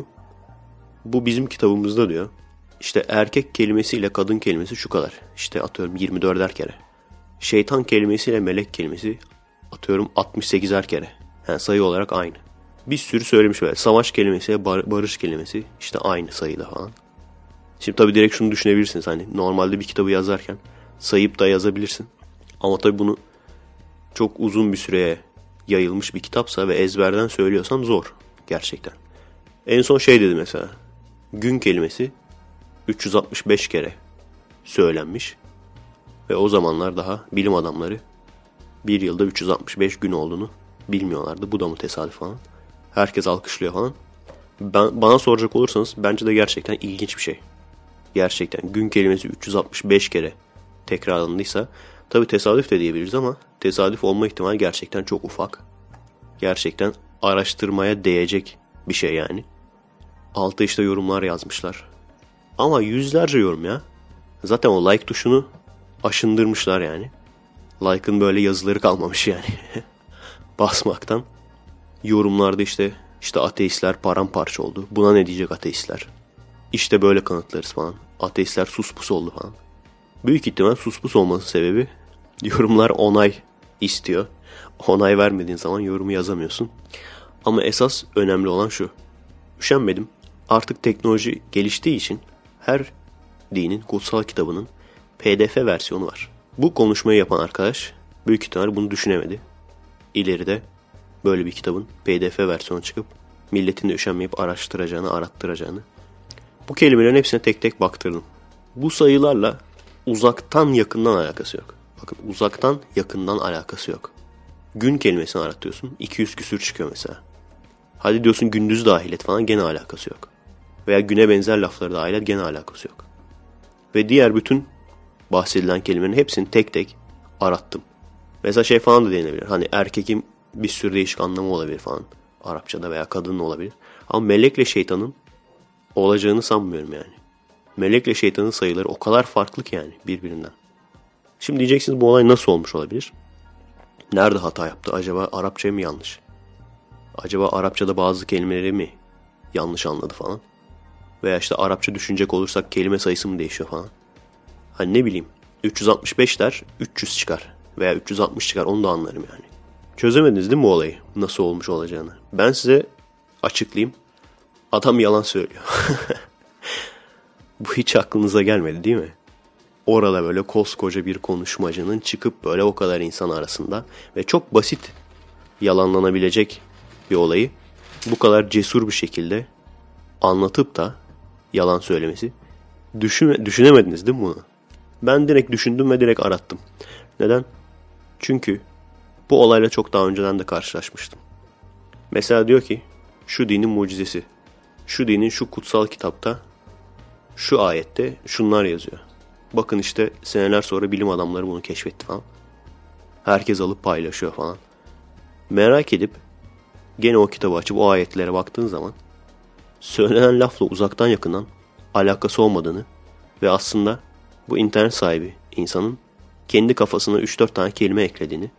Speaker 1: Bu bizim kitabımızda diyor. İşte erkek kelimesiyle kadın kelimesi şu kadar. İşte atıyorum yirmi dörder kere. Şeytan kelimesiyle melek kelimesi atıyorum altmış sekizer kere. Yani sayı olarak aynı. Bir sürü söylemiş böyle. Savaş kelimesiyle bar- barış kelimesi işte aynı sayıda falan. Şimdi tabii direkt şunu düşünebilirsiniz. Hani normalde bir kitabı yazarken sayıp da yazabilirsin. Ama tabii bunu çok uzun bir süreye yayılmış bir kitapsa ve ezberden söylüyorsan zor. Gerçekten. En son şey dedi mesela. Gün kelimesi üç yüz altmış beş kere söylenmiş. Ve o zamanlar daha bilim adamları bir yılda üç yüz altmış beş gün olduğunu bilmiyorlardı. Bu da mı tesadüf falan. Herkes alkışlıyor falan. Ben, bana soracak olursanız bence de gerçekten ilginç bir şey. Gerçekten gün kelimesi üç yüz altmış beş kere tekrarlandıysa tabii tesadüf de diyebiliriz ama tesadüf olma ihtimali gerçekten çok ufak. Gerçekten araştırmaya değecek bir şey yani. Altta işte yorumlar yazmışlar. Ama yüzlerce yorum ya. Zaten o like tuşunu aşındırmışlar yani. Like'ın böyle yazıları kalmamış yani. Basmaktan. Yorumlarda işte işte ateistler paramparça oldu. Buna ne diyecek ateistler? İşte böyle kanıtlarız falan. Ateistler sus pus oldu falan. Büyük ihtimal sus pus olması sebebi yorumlar onay istiyor. Onay vermediğin zaman yorumu yazamıyorsun. Ama esas önemli olan şu. Üşenmedim. Artık teknoloji geliştiği için her dinin kutsal kitabının P D F versiyonu var. Bu konuşmayı yapan arkadaş büyük ihtimal bunu düşünemedi. İleride böyle bir kitabın P D F versiyonu çıkıp milletin de üşenmeyip araştıracağını, arattıracağını. Bu kelimelerin hepsine tek tek baktırdım. Bu sayılarla uzaktan yakından alakası yok. Bakın uzaktan yakından alakası yok. Gün kelimesini aratıyorsun. iki yüz küsür çıkıyor mesela. Hadi diyorsun gündüz dahil et falan, gene alakası yok. Veya güne benzer lafları dahil et, gene alakası yok. Ve diğer bütün bahsedilen kelimelerin hepsini tek tek arattım. Mesela şey falan da denilebilir. Hani erkekin bir sürü değişik anlamı olabilir falan. Arapçada veya kadının olabilir. Ama melekle şeytanın olacağını sanmıyorum yani. Melekle şeytanın sayıları o kadar farklı ki yani birbirinden. Şimdi diyeceksiniz bu olay nasıl olmuş olabilir? Nerede hata yaptı? Acaba Arapça mı yanlış? Acaba Arapçada bazı kelimeleri mi yanlış anladı falan? Veya işte Arapça düşünecek olursak kelime sayısı mı değişiyor falan? Hani ne bileyim, üç yüz altmış beş der, üç yüz çıkar. Veya üç yüz altmış çıkar, onu da anlarım yani. Çözemediniz değil mi bu olayı? Nasıl olmuş olacağını? Ben size açıklayayım. Adam yalan söylüyor. Bu hiç aklınıza gelmedi değil mi? Orada böyle koskoca bir konuşmacının çıkıp böyle o kadar insan arasında ve çok basit yalanlanabilecek bir olayı bu kadar cesur bir şekilde anlatıp da yalan söylemesi. Düşün, düşünemediniz değil mi bunu? Ben direkt düşündüm ve direkt arattım. Neden? Çünkü bu olayla çok daha önceden de karşılaşmıştım. Mesela diyor ki şu dinin mucizesi, şu dinin şu kutsal kitapta, şu ayette şunlar yazıyor. Bakın işte seneler sonra bilim adamları bunu keşfetti falan. Herkes alıp paylaşıyor falan. Merak edip gene o kitabı açıp o ayetlere baktığın zaman söylenen lafla uzaktan yakından alakası olmadığını ve aslında bu internet sahibi insanın kendi kafasına üç dört tane kelime eklediğini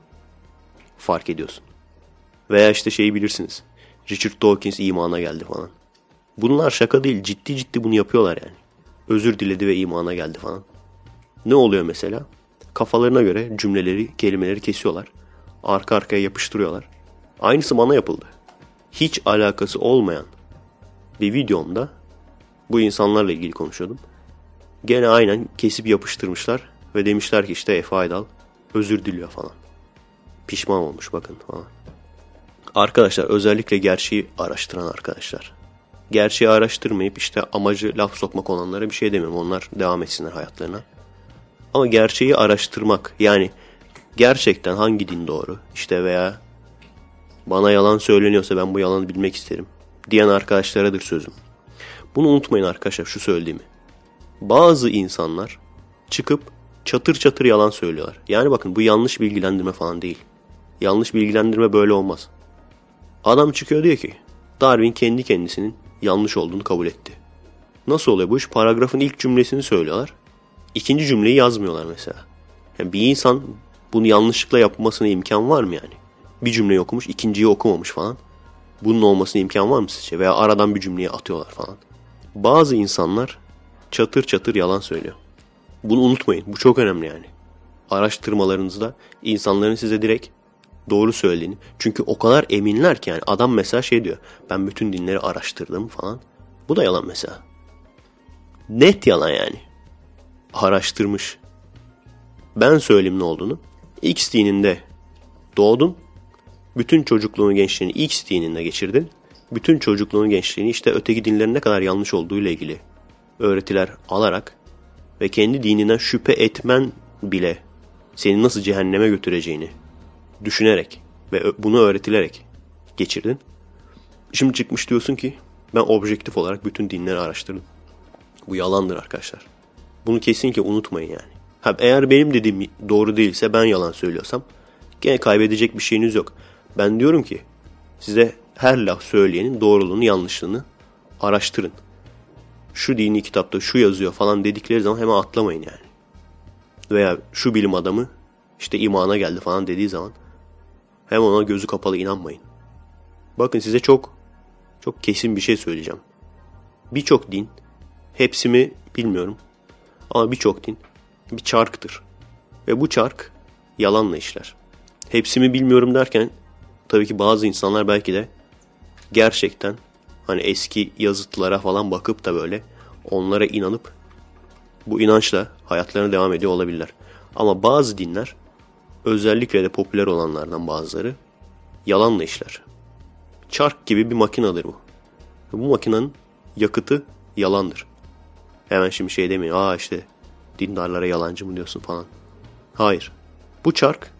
Speaker 1: fark ediyorsun. Veya işte şeyi bilirsiniz. Richard Dawkins imana geldi falan. Bunlar şaka değil, ciddi ciddi bunu yapıyorlar yani. Özür diledi ve imana geldi falan. Ne oluyor mesela? Kafalarına göre cümleleri, kelimeleri kesiyorlar. Arka arkaya yapıştırıyorlar. Aynısı bana yapıldı. Hiç alakası olmayan bir videomda bu insanlarla ilgili konuşuyordum. Gene aynen kesip yapıştırmışlar ve demişler ki işte Efe Aydal özür diliyor falan. Pişman olmuş bakın falan. Arkadaşlar, özellikle gerçeği araştıran arkadaşlar. Gerçeği araştırmayıp işte amacı laf sokmak olanlara bir şey demiyorum. Onlar devam etsinler hayatlarına. Ama gerçeği araştırmak, yani gerçekten hangi din doğru işte veya bana yalan söyleniyorsa ben bu yalanı bilmek isterim diyen arkadaşlaradır sözüm. Bunu unutmayın arkadaşlar, şu söylediğimi. Bazı insanlar çıkıp çatır çatır yalan söylüyorlar. Yani bakın, bu yanlış bilgilendirme falan değil. Yanlış bilgilendirme böyle olmaz. Adam çıkıyor diyor ki Darwin kendi kendisinin yanlış olduğunu kabul etti. Nasıl oluyor bu iş? Paragrafın ilk cümlesini söylüyorlar. İkinci cümleyi yazmıyorlar mesela. Yani bir insan bunu yanlışlıkla yapmasına imkan var mı yani? Bir cümleyi okumuş, ikinciyi okumamış falan. Bunun olmasına imkan var mı sizce? Veya aradan bir cümleyi atıyorlar falan. Bazı insanlar çatır çatır yalan söylüyor. Bunu unutmayın. Bu çok önemli yani. Araştırmalarınızda insanların size direkt doğru söylediğini. Çünkü o kadar eminler ki yani. Adam mesela şey diyor. Ben bütün dinleri araştırdım falan. Bu da yalan mesela. Net yalan yani. Araştırmış. Ben söyleyeyim ne olduğunu. X dininde doğdun. Bütün çocukluğunu, gençliğini X dininde geçirdin. Bütün çocukluğunu, gençliğini işte öteki dinlerin ne kadar yanlış olduğuyla ilgili öğretiler alarak ve kendi dininden şüphe etmen bile seni nasıl cehenneme götüreceğini düşünerek ve bunu öğretilerek geçirdin. Şimdi çıkmış diyorsun ki ben objektif olarak bütün dinleri araştırdım. Bu yalandır arkadaşlar. Bunu kesinlikle unutmayın yani. Ha, eğer benim dediğim doğru değilse, ben yalan söylüyorsam gene kaybedecek bir şeyiniz yok. Ben diyorum ki size her laf söyleyenin doğruluğunu, yanlışlığını araştırın. Şu dini kitapta şu yazıyor falan dedikleri zaman hemen atlamayın yani. Veya şu bilim adamı işte imana geldi falan dediği zaman hemen ona gözü kapalı inanmayın. Bakın size çok çok kesin bir şey söyleyeceğim. Birçok din, hepsi mi bilmiyorum ama birçok din bir çarktır. Ve bu çark yalanla işler. Hepsi mi bilmiyorum derken tabii ki bazı insanlar belki de gerçekten hani eski yazıtlara falan bakıp da böyle onlara inanıp bu inançla hayatlarına devam ediyor olabilirler. Ama bazı dinler, özellikle de popüler olanlardan bazıları yalanla işler. Çark gibi bir makinedir bu. Bu makinenin yakıtı yalandır. Hemen şimdi şey demeyin, aa işte dindarlara yalancı mı diyorsun falan. Hayır. Bu çark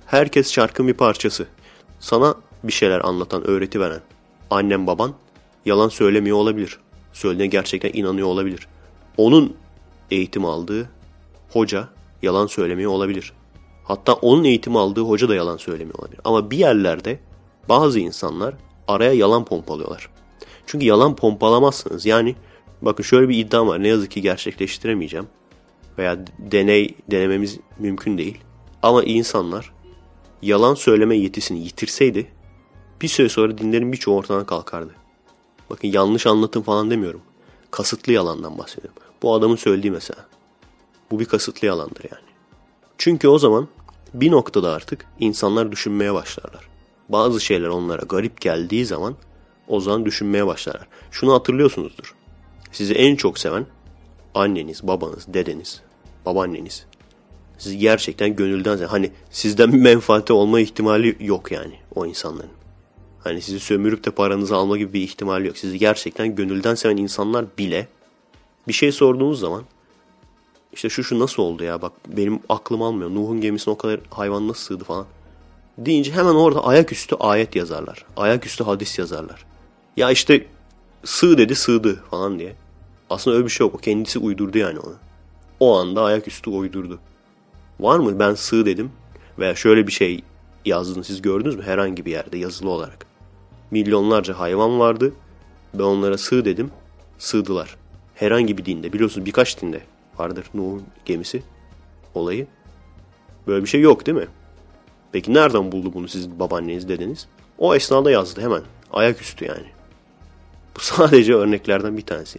Speaker 1: Herkes çarkın bir parçası. Sana bir şeyler anlatan, öğreti veren annen baban yalan söylemiyor olabilir. Söylediğine gerçekten inanıyor olabilir. Onun eğitim aldığı hoca yalan söylemiyor olabilir. Hatta onun eğitim aldığı hoca da yalan söylemiyor olabilir. Ama bir yerlerde bazı insanlar araya yalan pompalıyorlar. Çünkü yalan pompalamazsınız. Yani bakın şöyle bir iddiam var. Ne yazık ki gerçekleştiremeyeceğim. Veya deney denememiz mümkün değil. Ama insanlar yalan söyleme yetisini yitirseydi bir süre sonra dinlerin birçoğu ortadan kalkardı. Bakın yanlış anlatım falan demiyorum. Kasıtlı yalandan bahsediyorum. Bu adamın söylediği mesela. Bu bir kasıtlı yalandır yani. Çünkü o zaman bir noktada artık insanlar düşünmeye başlarlar. Bazı şeyler onlara garip geldiği zaman o zaman düşünmeye başlarlar. Şunu hatırlıyorsunuzdur. Sizi en çok seven anneniz, babanız, dedeniz, babaanneniz. Sizi gerçekten gönülden seven. Hani sizden bir menfaati olma ihtimali yok yani o insanların. Hani sizi sömürüp de paranızı alma gibi bir ihtimali yok. Sizi gerçekten gönülden seven insanlar bile bir şey sorduğunuz zaman işte şu şu nasıl oldu ya bak benim aklım almıyor. Nuh'un gemisine o kadar hayvan nasıl sığdı falan deyince hemen orada ayaküstü ayet yazarlar. Ayaküstü hadis yazarlar. Ya işte sığ dedi sığdı falan diye. Aslında öyle bir şey yok. O kendisi uydurdu yani onu. O anda ayaküstü uydurdu. Var mı ben sığ dedim veya şöyle bir şey yazdığını siz gördünüz mü herhangi bir yerde yazılı olarak? Milyonlarca hayvan vardı. Ben onlara sığ dedim. Sığdılar. Herhangi bir dinde biliyorsunuz birkaç dinde vardır Nuh'un gemisi olayı. Böyle bir şey yok değil mi? Peki nereden buldu bunu sizin babaanneniz, dedeniz? O esnada yazdı hemen. Ayaküstü yani. Bu sadece örneklerden bir tanesi.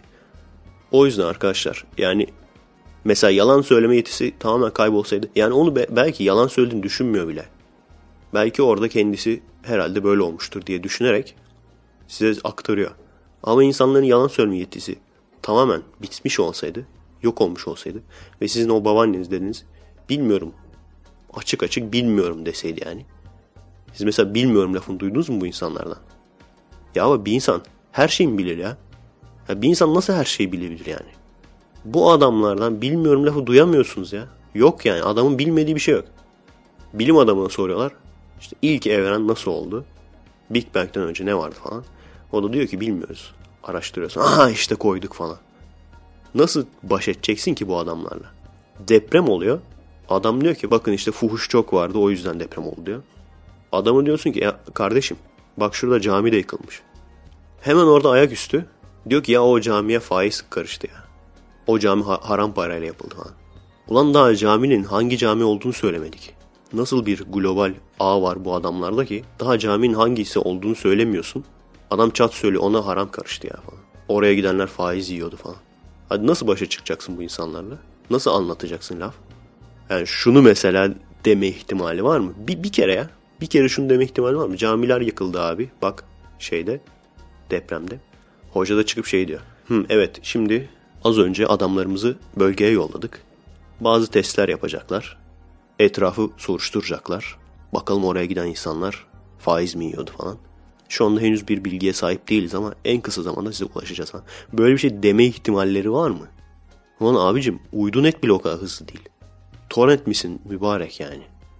Speaker 1: O yüzden arkadaşlar yani mesela yalan söyleme yetisi tamamen kaybolsaydı yani onu be- belki yalan söylediğini düşünmüyor bile. Belki orada kendisi herhalde böyle olmuştur diye düşünerek size aktarıyor. Ama insanların yalan söyleme yetisi tamamen bitmiş olsaydı, yok olmuş olsaydı ve sizin o babaanneniz dediniz bilmiyorum, açık açık bilmiyorum deseydi yani. Siz mesela bilmiyorum lafını duydunuz mu bu insanlardan? Ya ama bir insan her şeyi mi bilir ya? Ya bir insan nasıl her şeyi bilebilir yani? Bu adamlardan bilmiyorum lafı duyamıyorsunuz ya. Yok yani adamın bilmediği bir şey yok. Bilim adamına soruyorlar. İşte ilk evren nasıl oldu? Big Bang'den önce ne vardı falan. O da diyor ki bilmiyoruz. Araştırıyorsun. Aha işte koyduk falan. Nasıl baş edeceksin ki bu adamlarla? Deprem oluyor. Adam diyor ki bakın işte fuhuş çok vardı o yüzden deprem oldu diyor. Adamı diyorsun ki ya kardeşim bak şurada cami de yıkılmış. Hemen orada ayaküstü diyor ki ya o camiye faiz karıştı ya. O cami ha- haram parayla yapıldı falan. Ulan daha caminin hangi cami olduğunu söylemedik. Nasıl bir global ağ var bu adamlarda ki daha caminin hangisi olduğunu söylemiyorsun. Adam çat söylüyor ona haram karıştı ya falan. Oraya gidenler faiz yiyordu falan. Hadi nasıl başa çıkacaksın bu insanlarla? Nasıl anlatacaksın laf? Yani şunu mesela deme ihtimali var mı? Bir, bir kere ya. Bir kere şunu deme ihtimali var mı? Camiler yıkıldı abi. Bak şeyde depremde. Hoca da çıkıp şey diyor. Hı, evet şimdi az önce adamlarımızı bölgeye yolladık. Bazı testler yapacaklar. Etrafı soruşturacaklar. Bakalım oraya giden insanlar faiz mi yiyordu falan. Şu anda henüz bir bilgiye sahip değiliz ama en kısa zamanda size ulaşacağız falan. Böyle bir şey deme ihtimalleri var mı? Ulan abicim uydu net bile o kadar hızlı değil. Torrent misin mübarek yani.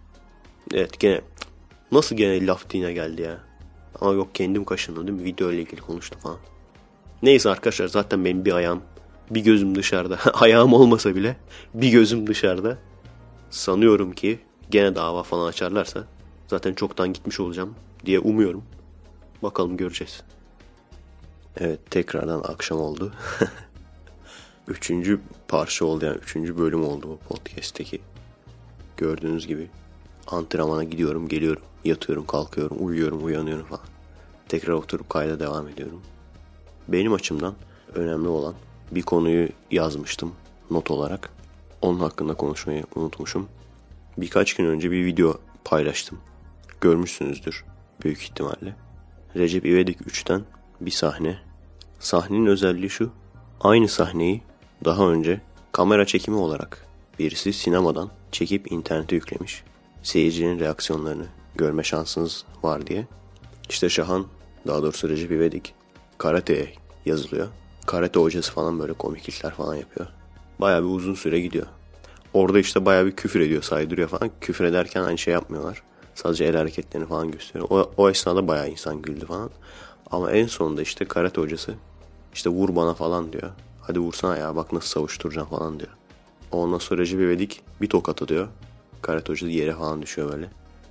Speaker 1: Evet gene nasıl gene laf dine geldi ya. Ama yok kendim kaşındım değil mi? Video ile ilgili konuştum falan. Neyse arkadaşlar zaten benim bir ayağım bir gözüm dışarıda. Ayağım olmasa bile bir gözüm dışarıda. Sanıyorum ki gene dava falan açarlarsa zaten çoktan gitmiş olacağım diye umuyorum. Bakalım göreceğiz. Evet tekrardan akşam oldu. Üçüncü parça oldu yani. Üçüncü bölüm oldu bu podcast'teki. Gördüğünüz gibi antrenmana gidiyorum, geliyorum, yatıyorum, kalkıyorum, uyuyorum, uyanıyorum falan. Tekrar oturup kayda devam ediyorum. Benim açımdan önemli olan bir konuyu yazmıştım not olarak. Onun hakkında konuşmayı unutmuşum. Birkaç gün önce bir video paylaştım. Görmüşsünüzdür büyük ihtimalle. Recep İvedik üçten bir sahne. Sahnenin özelliği şu. Aynı sahneyi daha önce kamera çekimi olarak birisi sinemadan çekip internete yüklemiş. Seyircinin reaksiyonlarını görme şansınız var diye. İşte Şahan, daha doğrusu Recep İvedik karateye yazılıyor. Karate hocası falan böyle komiklikler falan yapıyor. Bayağı bir uzun süre gidiyor. Orada işte bayağı bir küfür ediyor, saydırıyor falan. Küfür ederken aynı şey yapmıyorlar. Sadece el hareketlerini falan gösteriyor. O, o esnada bayağı insan güldü falan. Ama en sonunda işte karate hocası işte vur bana falan diyor. Hadi vursana ya bak nasıl savuşturacağım falan diyor. Ondan sonra Recep İvedik bir tokat atıyor. Karate hocası yere falan düşüyor böyle.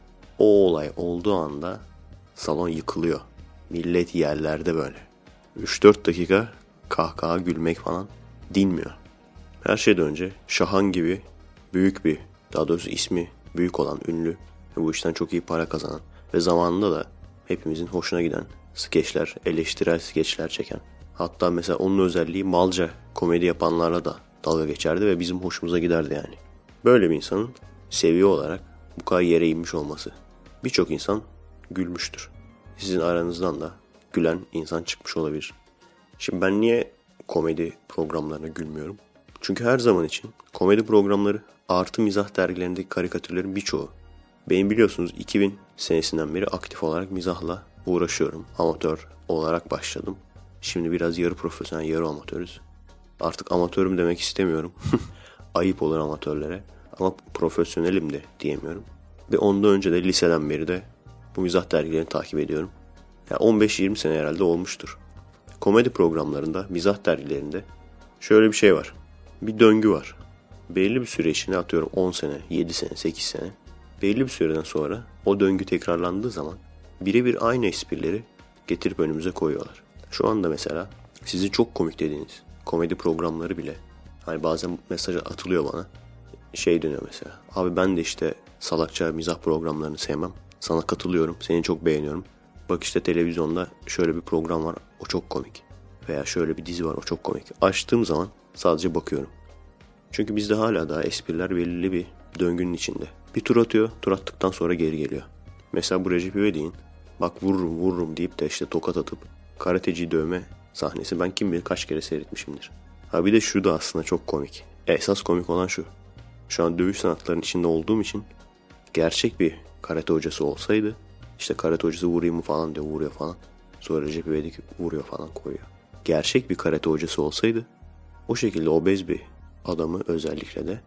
Speaker 1: O olay olduğu anda salon yıkılıyor. Millet yerlerde böyle. üç dört dakika kahkaha gülmek falan dinmiyor. Her şeyden önce Şahan gibi büyük bir, daha doğrusu ismi büyük olan ünlü ve bu işten çok iyi para kazanan ve zamanında da hepimizin hoşuna giden skeçler, eleştirel skeçler çeken. Hatta mesela onun özelliği malca komedi yapanlarla da dalga geçerdi ve bizim hoşumuza giderdi yani. Böyle bir insanın seviye olarak bu kadar yere inmiş olması. Birçok insan gülmüştür. Sizin aranızdan da gülen insan çıkmış olabilir. Şimdi ben niye komedi programlarına gülmüyorum? Çünkü her zaman için komedi programları artı mizah dergilerindeki karikatürlerin birçoğu. Benim biliyorsunuz iki bin senesinden beri aktif olarak mizahla uğraşıyorum. Amatör olarak başladım. Şimdi biraz yarı profesyonel, yarı amatörüz. Artık amatörüm demek istemiyorum. Ayıp olur amatörlere. Ama profesyonelim de diyemiyorum. Ve ondan önce de liseden beri de bu mizah dergilerini takip ediyorum. Yani on beş yirmi sene herhalde olmuştur. Komedi programlarında, mizah dergilerinde şöyle bir şey var. Bir döngü var. Belli bir süre içinde atıyorum on sene, yedi sene, sekiz sene. Belli bir süreden sonra o döngü tekrarlandığı zaman birebir aynı esprileri getirip önümüze koyuyorlar. Şu anda mesela sizin çok komik dediğiniz komedi programları bile hani bazen mesaj atılıyor bana. Şey dönüyor mesela. Abi ben de işte salakça mizah programlarını sevmem. Sana katılıyorum. Seni çok beğeniyorum. Bak işte televizyonda şöyle bir program var. O çok komik. Veya şöyle bir dizi var. O çok komik. Açtığım zaman sadece bakıyorum. Çünkü bizde hala daha espriler belirli bir döngünün içinde. Bir tur atıyor. Tur attıktan sonra geri geliyor. Mesela bu Recep İvedik'in bak vururum vururum deyip de işte tokat atıp karateci dövme sahnesi ben kim bilir kaç kere seyretmişimdir. Ha bir de şu da aslında çok komik. Esas komik olan şu. Şu an dövüş sanatlarının içinde olduğum için gerçek bir karate hocası olsaydı işte karate hocası vurayım mı falan diyor, vuruyor falan. Sonra Recep İvedik vuruyor falan koyuyor. Gerçek bir karate hocası olsaydı o şekilde obez bir adamı özellikle de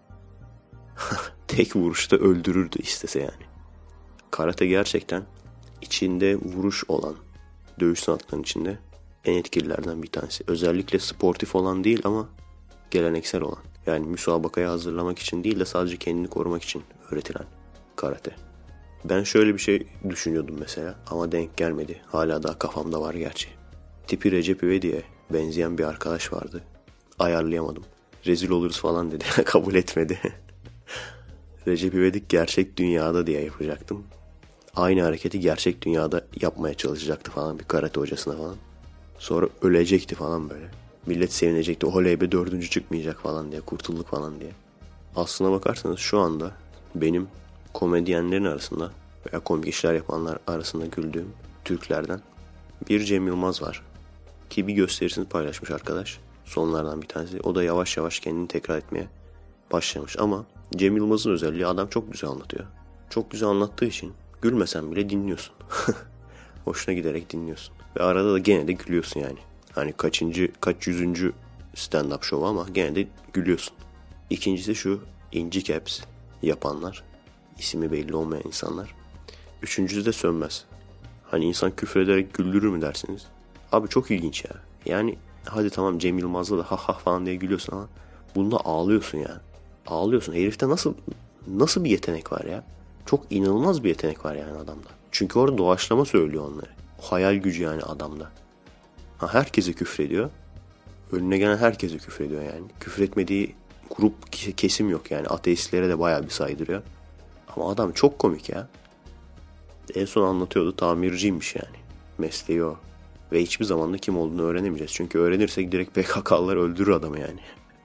Speaker 1: tek vuruşta öldürürdü istese yani. Karate gerçekten içinde vuruş olan dövüş sanatlarının içinde en etkililerden bir tanesi. Özellikle sportif olan değil ama geleneksel olan. Yani müsabakaya hazırlamak için değil de sadece kendini korumak için öğretilen karate. Ben şöyle bir şey düşünüyordum mesela ama denk gelmedi. Hala daha kafamda var gerçi. Tipi Recep İvedik'e benzeyen bir arkadaş vardı. Ayarlayamadım. Rezil oluruz falan dedi. Kabul etmedi. Recep İvedik gerçek dünyada diye yapacaktım. Aynı hareketi gerçek dünyada yapmaya çalışacaktı falan bir karate hocasına falan. Sonra ölecekti falan böyle. Millet sevinecekti. Oley be dördüncü çıkmayacak falan diye. Kurtulduk falan diye. Aslına bakarsanız şu anda benim komedyenlerin arasında veya komik işler yapanlar arasında güldüğüm Türklerden bir Cem Yılmaz var. Ki bir gösterisini paylaşmış arkadaş. Sonlardan bir tanesi. O da yavaş yavaş kendini tekrar etmeye başlamış. Ama Cem Yılmaz'ın özelliği adam çok güzel anlatıyor. Çok güzel anlattığı için gülmesen bile dinliyorsun. Hoşuna giderek dinliyorsun. Ve arada da gene de gülüyorsun yani. Hani kaçıncı, kaç yüzüncü stand-up show ama gene de gülüyorsun. İkincisi şu inci caps yapanlar. İsmi belli olmayan insanlar. Üçüncüsü de Sönmez. Hani insan küfrederek güldürür mü dersiniz? Abi çok ilginç ya. Yani hadi tamam Cem Yılmaz'da da ha ha falan diye gülüyorsun ama bunda ağlıyorsun yani. Ağlıyorsun. Herifte nasıl nasıl bir yetenek var ya? Çok inanılmaz bir yetenek var yani adamda. Çünkü orada doğaçlama söylüyor onları. O hayal gücü yani adamda. Ha, herkese küfrediyor. Önüne gelen herkese küfrediyor yani. Küfretmediği grup kesim yok yani. Ateistlere de bayağı bir saydırıyor. Ama adam çok komik ya. En son anlatıyordu, tamirciymiş yani. Mesleği o. Ve hiçbir zaman da kim olduğunu öğrenemeyeceğiz. Çünkü öğrenirsek direkt P K K'lılar öldürür adamı yani.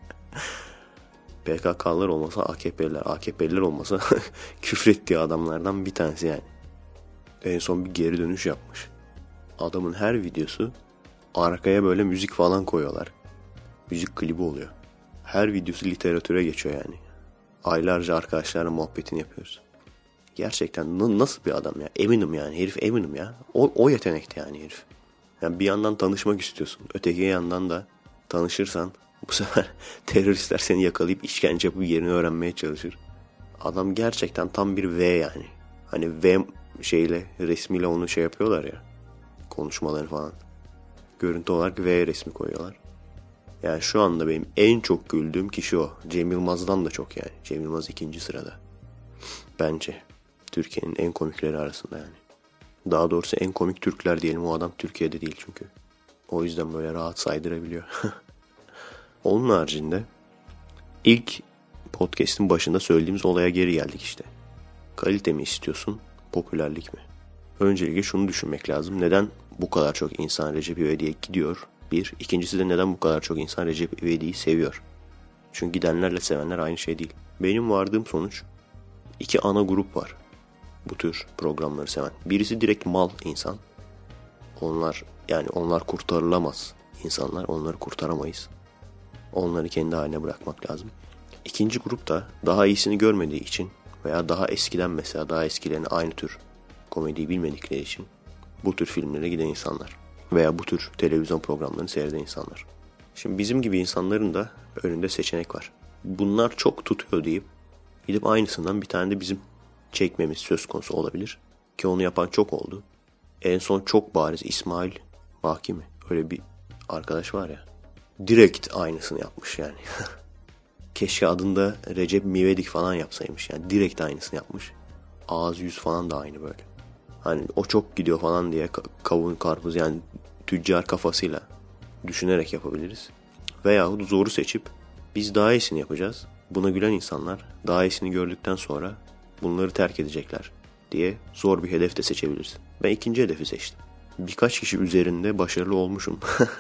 Speaker 1: P K K'lılar olmasa A K P'liler, A K P'liler olmasa küfrettiği adamlardan bir tanesi yani. En son bir geri dönüş yapmış. Adamın her videosu arkaya böyle müzik falan koyuyorlar. Müzik klibi oluyor. Her videosu literatüre geçiyor yani. Aylarca arkadaşlarla muhabbetini yapıyoruz. Gerçekten n- nasıl bir adam ya? Eminim yani. Herif eminim ya. O, o yetenekti yani herif. Yani bir yandan tanışmak istiyorsun. Öteki yandan da tanışırsan bu sefer teröristler seni yakalayıp işkence yapıp yerini öğrenmeye çalışır. Adam gerçekten tam bir V yani. Hani V şeyle, resmiyle onu şey yapıyorlar ya. Konuşmaları falan. Görüntü olarak V resmi koyuyorlar. Yani şu anda benim en çok güldüğüm kişi o. Cem Yılmaz'dan da çok yani. Cem Yılmaz ikinci sırada. Bence. Türkiye'nin en komikleri arasında yani. Daha doğrusu en komik Türkler diyelim. O adam Türkiye'de değil çünkü. O yüzden böyle rahat saydırabiliyor. Onun haricinde ilk podcast'in başında söylediğimiz olaya geri geldik işte. Kalite mi istiyorsun, popülerlik mi? Öncelikle şunu düşünmek lazım. Neden bu kadar çok insan Recep İvedik'e gidiyor? Bir. İkincisi de neden bu kadar çok insan Recep İvedik'i seviyor? Çünkü gidenlerle sevenler aynı şey değil. Benim vardığım sonuç, iki ana grup var bu tür programları seven. Birisi direkt mal insan. Onlar yani onlar kurtarılamaz insanlar. Onları kurtaramayız. Onları kendi haline bırakmak lazım. İkinci grup da daha iyisini görmediği için veya daha eskiden mesela daha eskilerini aynı tür komediyi bilmedikleri için bu tür filmlere giden insanlar veya bu tür televizyon programlarını seyreden insanlar. Şimdi bizim gibi insanların da önünde seçenek var. Bunlar çok tutuyor deyip gidip aynısından bir tane de bizim çekmemiz söz konusu olabilir. Ki onu yapan çok oldu. En son çok bariz İsmail Baki mi? Öyle bir arkadaş var ya. Direkt aynısını yapmış yani. Keşke adında Recep İvedik falan yapsaymış yani. Direkt aynısını yapmış. Ağız yüz falan da aynı böyle. Hani o çok gidiyor falan diye kavun karpuz yani tüccar kafasıyla düşünerek yapabiliriz. Veyahut zoru seçip biz daha iyisini yapacağız. Buna gülen insanlar daha iyisini gördükten sonra bunları terk edecekler diye zor bir hedef de seçebiliriz. Ben ikinci hedefi seçtim. Birkaç kişi üzerinde başarılı olmuşum.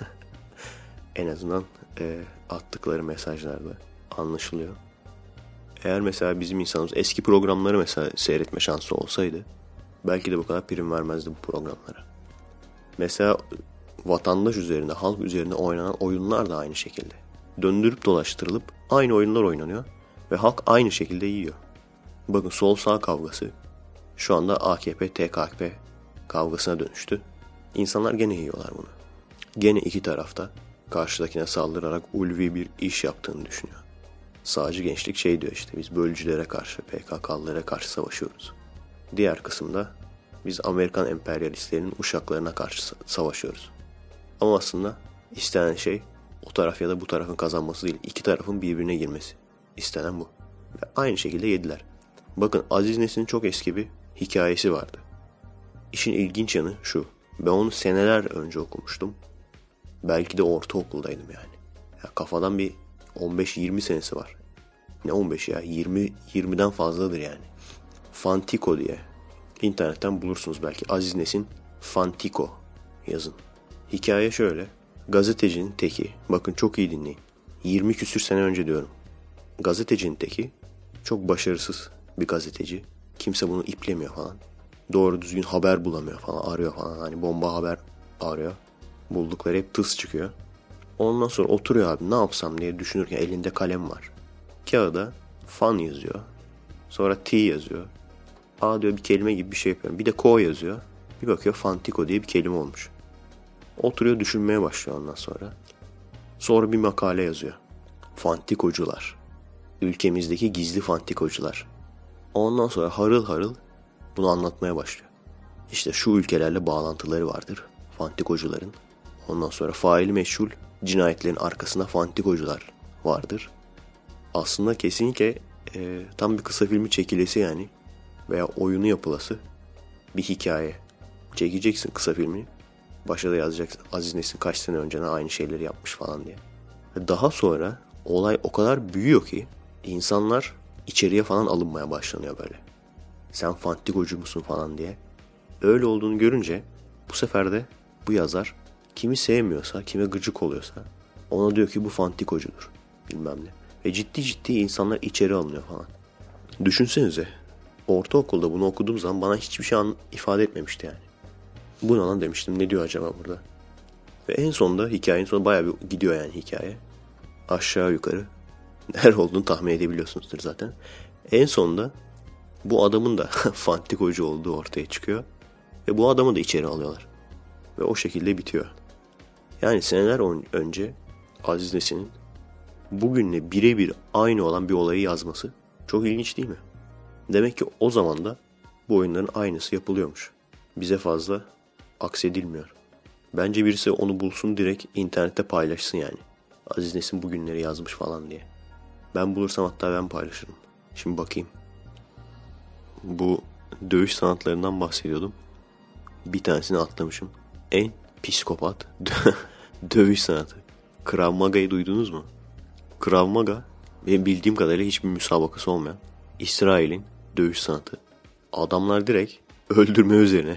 Speaker 1: En azından e, attıkları mesajlarda anlaşılıyor. Eğer mesela bizim insanımız eski programları mesela seyretme şansı olsaydı belki de bu kadar prim vermezdi bu programlara. Mesela vatandaş üzerinde, halk üzerinde oynanan oyunlar da aynı şekilde. Döndürüp dolaştırılıp aynı oyunlar oynanıyor ve halk aynı şekilde yiyor. Bakın sol sağ kavgası şu anda A K P T K P kavgasına dönüştü. İnsanlar gene yiyorlar bunu. Gene iki tarafta karşıdakine saldırarak ulvi bir iş yaptığını düşünüyor. Sağcı gençlik şey diyor işte biz bölücülere karşı, P K K'lılara karşı savaşıyoruz. Diğer kısımda biz Amerikan emperyalistlerinin uşaklarına karşı savaşıyoruz. Ama aslında istenen şey o taraf ya da bu tarafın kazanması değil. İki tarafın birbirine girmesi. İstenen bu. Ve aynı şekilde yediler. Bakın Aziz Nesin'in çok eski bir hikayesi vardı. İşin ilginç yanı şu. Ben onu seneler önce okumuştum. Belki de ortaokuldaydım yani. Ya kafadan bir on beş yirmi senesi var. Ne on beş ya? yirmi yirmiden fazladır yani. Fantiko diye. İnternetten bulursunuz belki. Aziz Nesin Fantiko yazın. Hikaye şöyle. Gazetecinin teki. Bakın çok iyi dinleyin. yirmi küsür sene önce diyorum. Gazetecinin teki çok başarısız bir gazeteci. Kimse bunu iplemiyor falan. Doğru düzgün haber bulamıyor falan. Arıyor falan. Hani bomba haber arıyor. Buldukları hep tıs çıkıyor. Ondan sonra oturuyor abi ne yapsam diye düşünürken elinde kalem var. Kağıda fan yazıyor. Sonra T yazıyor. A diyor bir kelime gibi bir şey yapıyorum. Bir de ko yazıyor. Bir bakıyor Fantiko diye bir kelime olmuş. Oturuyor düşünmeye başlıyor ondan sonra. Sonra bir makale yazıyor. Fantikocular. Ülkemizdeki gizli fantikocular. Ondan sonra harıl harıl bunu anlatmaya başlıyor. İşte şu ülkelerle bağlantıları vardır fantikocuların. Ondan sonra faili meşhur cinayetlerin arkasında fantikocular vardır. Aslında kesinlikle e, tam bir kısa filmi çekilesi yani veya oyunu yapılası bir hikaye. Çekeceksin kısa filmini. Başta da yazacaksın Aziz Nesin kaç sene önce aynı şeyleri yapmış falan diye. Daha sonra olay o kadar büyüyor ki insanlar içeriye falan alınmaya başlanıyor böyle. Sen fantikocu musun falan diye. Öyle olduğunu görünce bu sefer de bu yazar kimi sevmiyorsa, kime gıcık oluyorsa ona diyor ki bu fantikocudur bilmem ne. Ve ciddi ciddi insanlar içeri alınıyor falan. Düşünsenize ortaokulda bunu okuduğum zaman bana hiçbir şey ifade etmemişti yani. Bu ne lan demiştim, ne diyor acaba burada? Ve en sonunda hikayenin sonu bayağı bir gidiyor yani hikaye. Aşağı yukarı. Nerede olduğunu tahmin edebiliyorsunuzdur zaten. En sonunda bu adamın da fantikocu olduğu ortaya çıkıyor. Ve bu adamı da içeri alıyorlar. Ve o şekilde bitiyor. Yani seneler önce Aziz Nesin'in bugünle birebir aynı olan bir olayı yazması çok ilginç değil mi? Demek ki o zaman da bu oyunların aynısı yapılıyormuş. Bize fazla aksedilmiyor. Bence birisi onu bulsun, direkt internette paylaşsın yani. Aziz Nesin bugünleri yazmış falan diye. Ben bulursam hatta ben paylaşırım. Şimdi bakayım. Bu dövüş sanatlarından bahsediyordum. Bir tanesini atlamışım. En psikopat dövüş sanatı. Krav Maga'yı duydunuz mu? Krav Maga, benim bildiğim kadarıyla hiçbir müsabakası olmayan İsrail'in dövüş sanatı. Adamlar direkt öldürme üzerine,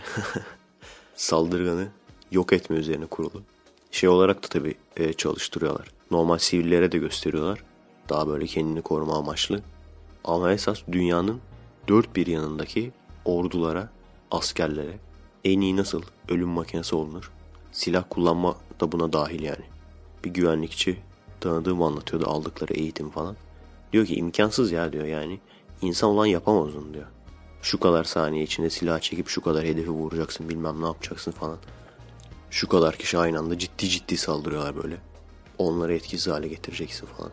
Speaker 1: saldırganı yok etme üzerine kurulu. Şey olarak da tabii e, çalıştırıyorlar. Normal sivillere de gösteriyorlar. Daha böyle kendini koruma amaçlı. Ama esas dünyanın dört bir yanındaki ordulara, askerlere en iyi nasıl ölüm makinesi olunur? Silah kullanma da buna dahil yani. Bir güvenlikçi tanıdığım anlatıyordu aldıkları eğitim falan. Diyor ki imkansız ya diyor yani. İnsan olan yapamaz onu diyor. Şu kadar saniye içinde silah çekip şu kadar hedefi vuracaksın, bilmem ne yapacaksın falan. Şu kadar kişi aynı anda ciddi ciddi saldırıyorlar böyle. Onları etkisiz hale getireceksin falan.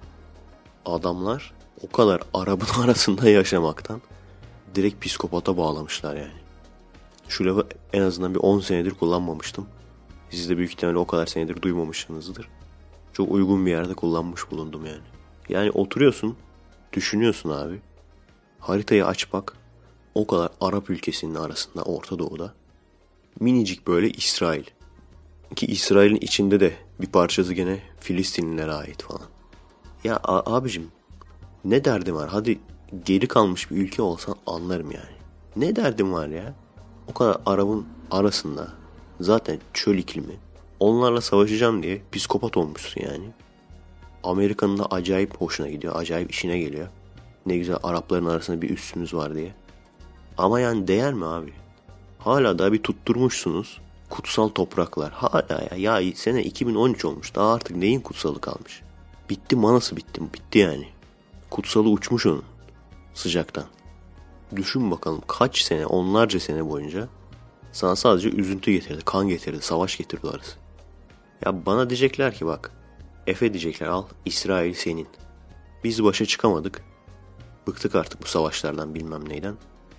Speaker 1: Adamlar o kadar Arap'ın arasında yaşamaktan direkt psikopata bağlamışlar yani. Şu lafı en azından bir on senedir kullanmamıştım. Siz de büyük ihtimalle o kadar senedir duymamışsınızdır. Çok uygun bir yerde kullanmış bulundum yani. Yani oturuyorsun, düşünüyorsun abi. Haritayı aç bak. O kadar Arap ülkesinin arasında, Orta Doğu'da. Minicik böyle İsrail. Ki İsrail'in içinde de bir parçası gene Filistinlilere ait falan. Ya abicim, ne derdim var? Hadi geri kalmış bir ülke olsan anlarım yani. Ne derdim var ya? O kadar Arap'ın arasında zaten çöl iklimi. Onlarla savaşacağım diye psikopat olmuşsun yani. Amerika'nın da acayip hoşuna gidiyor. Acayip işine geliyor. Ne güzel Arapların arasında bir üssümüz var diye. Ama yani değer mi abi? Hala da bir tutturmuşsunuz. Kutsal topraklar. Hala ya. Ya sene iki bin on üç olmuş. Daha artık neyin kutsalı kalmış? Bitti, manası bitti. Bitti yani. Kutsalı uçmuş onun. Sıcaktan. Düşün bakalım kaç sene, onlarca sene boyunca sana sadece üzüntü getirdi, kan getirdi, savaş getirdi arası. Ya bana diyecekler ki bak, Efe diyecekler, al İsrail senin. Biz başa çıkamadık. Bıktık artık bu savaşlardan, bilmem neyden.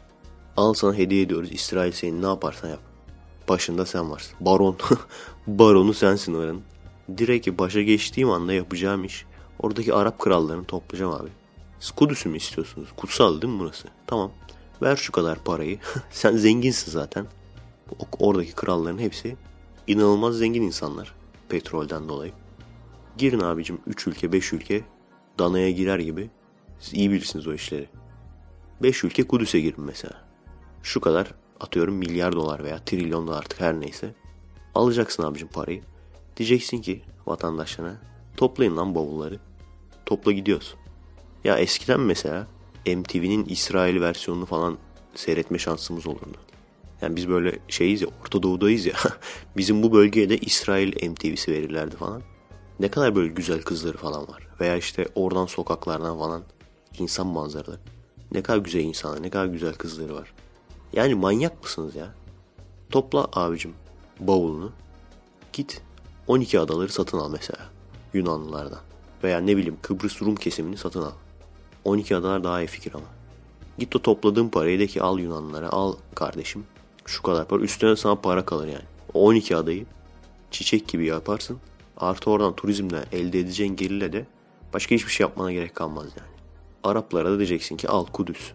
Speaker 1: Al sana hediye ediyoruz, İsrail senin, ne yaparsan yap. Başında sen varsın. Baron. Baronu sensin oranın. Direkt başa geçtiğim anda yapacağım iş, oradaki Arap krallarını toplayacağım abi. Siz Kudüs'ü mü istiyorsunuz? Kutsal değil mi burası? Tamam. Ver şu kadar parayı. Sen zenginsin zaten. Oradaki kralların hepsi inanılmaz zengin insanlar. Petrolden dolayı. Girin abicim üç ülke beş ülke danaya girer gibi. Siz iyi bilirsiniz o işleri. beş ülke Kudüs'e girin mesela. Şu kadar atıyorum milyar dolar veya trilyon dolar artık her neyse. Alacaksın abicim parayı. Diyeceksin ki vatandaşlarına, toplayın lan bavulları. Topla gidiyoruz. Ya eskiden mesela M T V'nin İsrail versiyonunu falan seyretme şansımız olurdu. Yani biz böyle şeyiz ya, Orta Doğu'dayız ya. Bizim bu bölgeye de İsrail M T V'si verirlerdi falan. Ne kadar böyle güzel kızları falan var. Veya işte oradan sokaklardan falan insan manzaraları. Ne kadar güzel insanlar, ne kadar güzel kızları var. Yani manyak mısınız ya? Topla abicim bavulunu. Git on iki adaları satın al mesela Yunanlılardan. Veya ne bileyim Kıbrıs Rum kesimini satın al. on iki adalar daha iyi fikir ama. Git o topladığın parayı de ki al Yunanlılara, al kardeşim. Şu kadar para. Üstüne sana para kalır yani. O on iki adayı çiçek gibi yaparsın. Artı oradan turizmden elde edeceğin gelirle de başka hiçbir şey yapmana gerek kalmaz yani. Araplara da diyeceksin ki al Kudüs.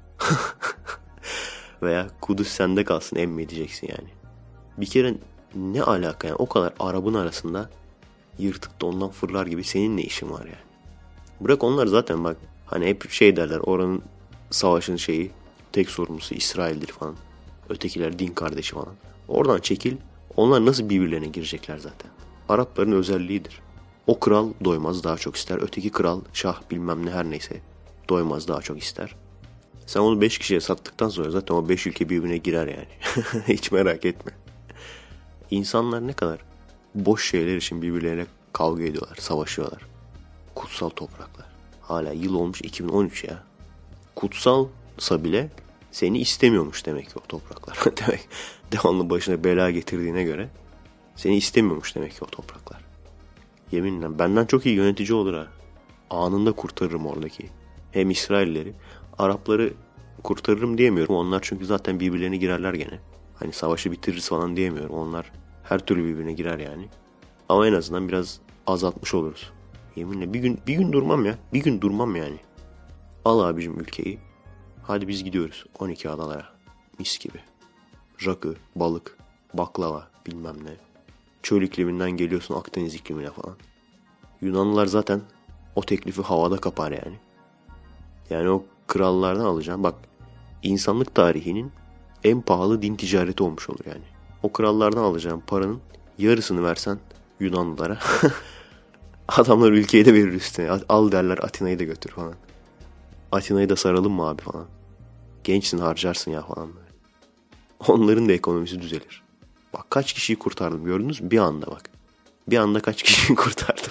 Speaker 1: Veya Kudüs sende kalsın emmi diyeceksin yani. Bir kere ne alaka yani, o kadar Arap'ın arasında yırtık da ondan fırlar gibi senin ne işin var yani. Bırak onlar zaten bak hani hep şey derler, oranın savaşın şeyi tek sorumlusu İsrail'dir falan. Ötekiler din kardeşi falan. Oradan çekil, onlar nasıl birbirlerine girecekler zaten. Arapların özelliğidir. O kral doymaz daha çok ister. Öteki kral şah bilmem ne her neyse doymaz daha çok ister. Sen onu beş kişiye sattıktan sonra zaten o beş ülke birbirine girer yani. Hiç merak etme. İnsanlar ne kadar boş şeyler için birbirlerine kavga ediyorlar, savaşıyorlar. Kutsal topraklar. Hala yıl olmuş iki bin on üç ya. Kutsalsa bile seni istemiyormuş demek ki o topraklar. Demek devamlı başına bela getirdiğine göre seni istemiyormuş demek ki o topraklar. Yeminle benden çok iyi yönetici olur ha. Anında kurtarırım oradaki hem İsrailleri, Arapları kurtarırım diyemiyorum. Onlar çünkü zaten birbirlerine girerler gene. Hani savaşı bitiririz falan diyemiyorum. Onlar her türlü birbirine girer yani. Ama en azından biraz azaltmış oluruz. Yeminle bir gün bir gün durmam ya. Bir gün durmam yani. Al abicim ülkeyi. Hadi biz gidiyoruz on iki adalara. Mis gibi. Rakı, balık, baklava bilmem ne. Çöl ikliminden geliyorsun Akdeniz iklimine falan. Yunanlılar zaten o teklifi havada kapar yani. Yani o krallardan alacağım. Bak insanlık tarihinin en pahalı din ticareti olmuş olur yani. O krallardan alacağım paranın yarısını versen Yunanlılara. Adamlar ülkeyi de verir üstüne. Al derler Atina'yı da götür falan. Atina'yı da saralım mı abi falan. Gençsin harcarsın ya falan böyle. Onların da ekonomisi düzelir. Bak kaç kişiyi kurtardım gördünüz mü? Bir anda bak. Bir anda kaç kişiyi kurtardım.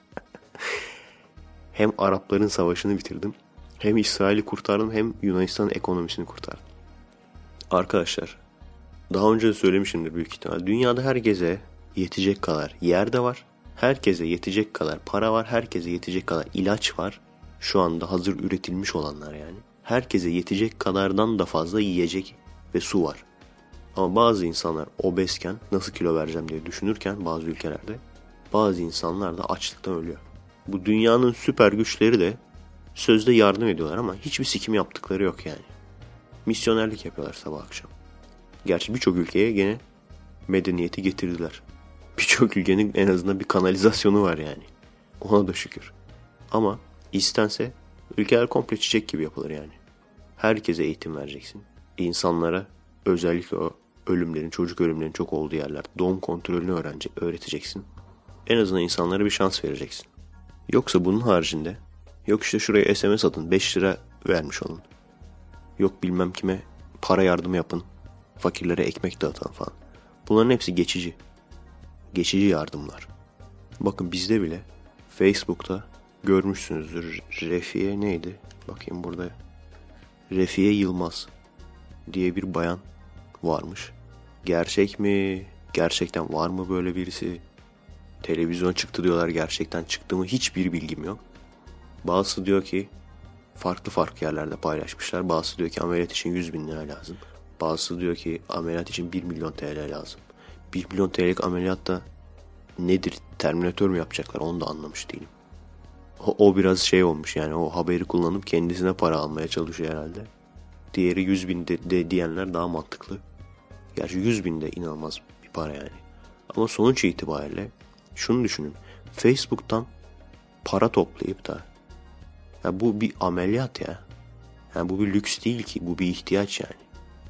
Speaker 1: Hem Arapların savaşını bitirdim. Hem İsrail'i kurtardım hem Yunanistan'ın ekonomisini kurtardım. Arkadaşlar daha önce de söylemişimdir büyük ihtimal. Dünyada herkese yetecek kadar yer de var. Herkese yetecek kadar para var. Herkese yetecek kadar ilaç var. Şu anda hazır üretilmiş olanlar yani. Herkese yetecek kadardan da fazla yiyecek ve su var. Ama bazı insanlar obezken nasıl kilo vereceğim diye düşünürken bazı ülkelerde bazı insanlar da açlıktan ölüyor. Bu dünyanın süper güçleri de sözde yardım ediyorlar ama hiçbir sikim yaptıkları yok yani. Misyonerlik yapıyorlar sabah akşam. Gerçi birçok ülkeye gene medeniyeti getirdiler. Birçok ülkenin en azından bir kanalizasyonu var yani. Ona da şükür. Ama istense ülkeler komple çiçek gibi yapılır yani. Herkese eğitim vereceksin. İnsanlara özellikle o ölümlerin, çocuk ölümlerinin çok olduğu yerler doğum kontrolünü öğrenecek, öğreteceksin. En azından insanlara bir şans vereceksin. Yoksa bunun haricinde yok işte şuraya S M S atın beş lira vermiş olun. Yok bilmem kime para yardımı yapın. Fakirlere ekmek dağıtan falan. Bunların hepsi geçici. Geçici yardımlar. Bakın bizde bile Facebook'ta görmüşsünüzdür. Refiye neydi? Bakayım burada. Refiye Yılmaz diye bir bayan varmış. Gerçek mi? Gerçekten var mı böyle birisi? Televizyon çıktı diyorlar. Gerçekten çıktı mı? Hiçbir bilgim yok. Bazısı diyor ki farklı farklı yerlerde paylaşmışlar. Bazısı diyor ki ameliyat için yüz bin lira lazım. Bazısı diyor ki ameliyat için bir milyon T L lazım. bir milyon T L'lik ameliyat da nedir? Terminatör mü yapacaklar? Onu da anlamış değilim. O, o biraz şey olmuş yani o haberi kullanıp kendisine para almaya çalışıyor herhalde. Diğeri yüz bin de, de diyenler daha mantıklı. Gerçi yüz bin de inanılmaz bir para yani. Ama sonuç itibariyle şunu düşünün. Facebook'tan para toplayıp da ya bu bir ameliyat ya. Yani bu bir lüks değil ki. Bu bir ihtiyaç yani.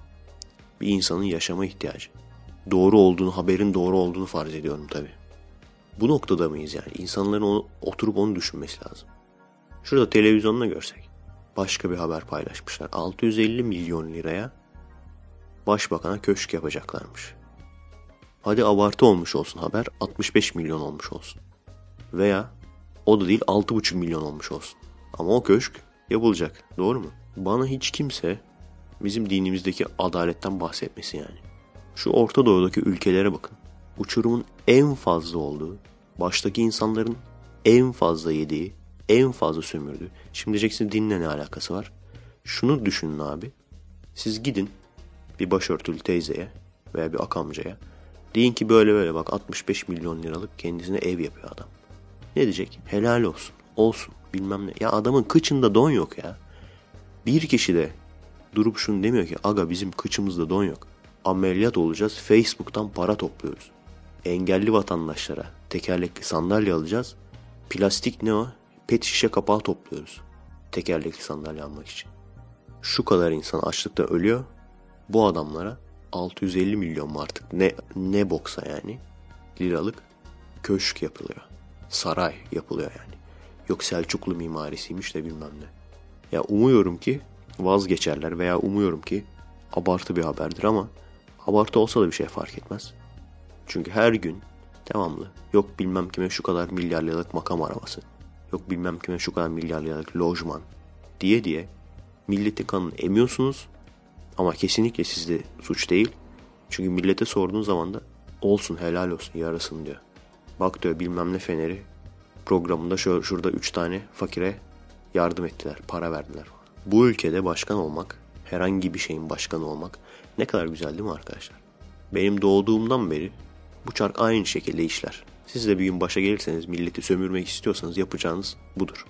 Speaker 1: Bir insanın yaşama ihtiyacı. Doğru olduğunu, haberin doğru olduğunu farz ediyorum tabii. Bu noktada mıyız yani? İnsanların onu, oturup onu düşünmesi lazım. Şurada televizyonda görsek. Başka bir haber paylaşmışlar. altı yüz elli milyon liraya başbakana köşk yapacaklarmış. Hadi abartı olmuş olsun haber. altmış beş milyon olmuş olsun. Veya o da değil altı buçuk milyon olmuş olsun. Ama o köşk yapılacak. Doğru mu? Bana hiç kimse bizim dinimizdeki adaletten bahsetmesin yani. Şu Orta Doğu'daki ülkelere bakın. Uçurumun en fazla olduğu, baştaki insanların en fazla yediği, en fazla sömürdüğü. Şimdi diyeceksin dinle ne alakası var? Şunu düşünün abi. Siz gidin bir başörtülü teyzeye veya bir akamcaya. Deyin ki böyle böyle bak altmış beş milyon liralık kendisine ev yapıyor adam. Ne diyecek? Helal olsun. Olsun. Bilmem ne. Ya adamın kıçında don yok ya. Bir kişi de durup şunu demiyor ki aga bizim kıçımızda don yok. Ameliyat olacağız. Facebook'tan para topluyoruz. Engelli vatandaşlara tekerlekli sandalye alacağız. Plastik ne o? Pet şişe kapağı topluyoruz. Tekerlekli sandalye almak için. Şu kadar insan açlıkta ölüyor. Bu adamlara altı yüz elli milyon mu artık ne ne boksa yani liralık köşk yapılıyor. Saray yapılıyor yani. Yok Selçuklu mimarisiymiş de bilmem ne. Ya umuyorum ki vazgeçerler veya umuyorum ki abartı bir haberdir ama abartı olsa da bir şey fark etmez. Çünkü her gün devamlı yok bilmem kime şu kadar milyar liralık makam arabası. Yok bilmem kime şu kadar milyar liralık lojman diye diye milletin kanını emiyorsunuz. Ama kesinlikle sizde suç değil. Çünkü millete sorduğun zaman da olsun helal olsun yarasın diyor. Bak diyor bilmem ne feneri programında şu, şurada üç tane fakire yardım ettiler. Para verdiler. Bu ülkede başkan olmak herhangi bir şeyin başkanı olmak ne kadar güzel değil mi arkadaşlar? Benim doğduğumdan beri bu çark aynı şekilde işler. Siz de bir gün başa gelirseniz, milleti sömürmek istiyorsanız yapacağınız budur.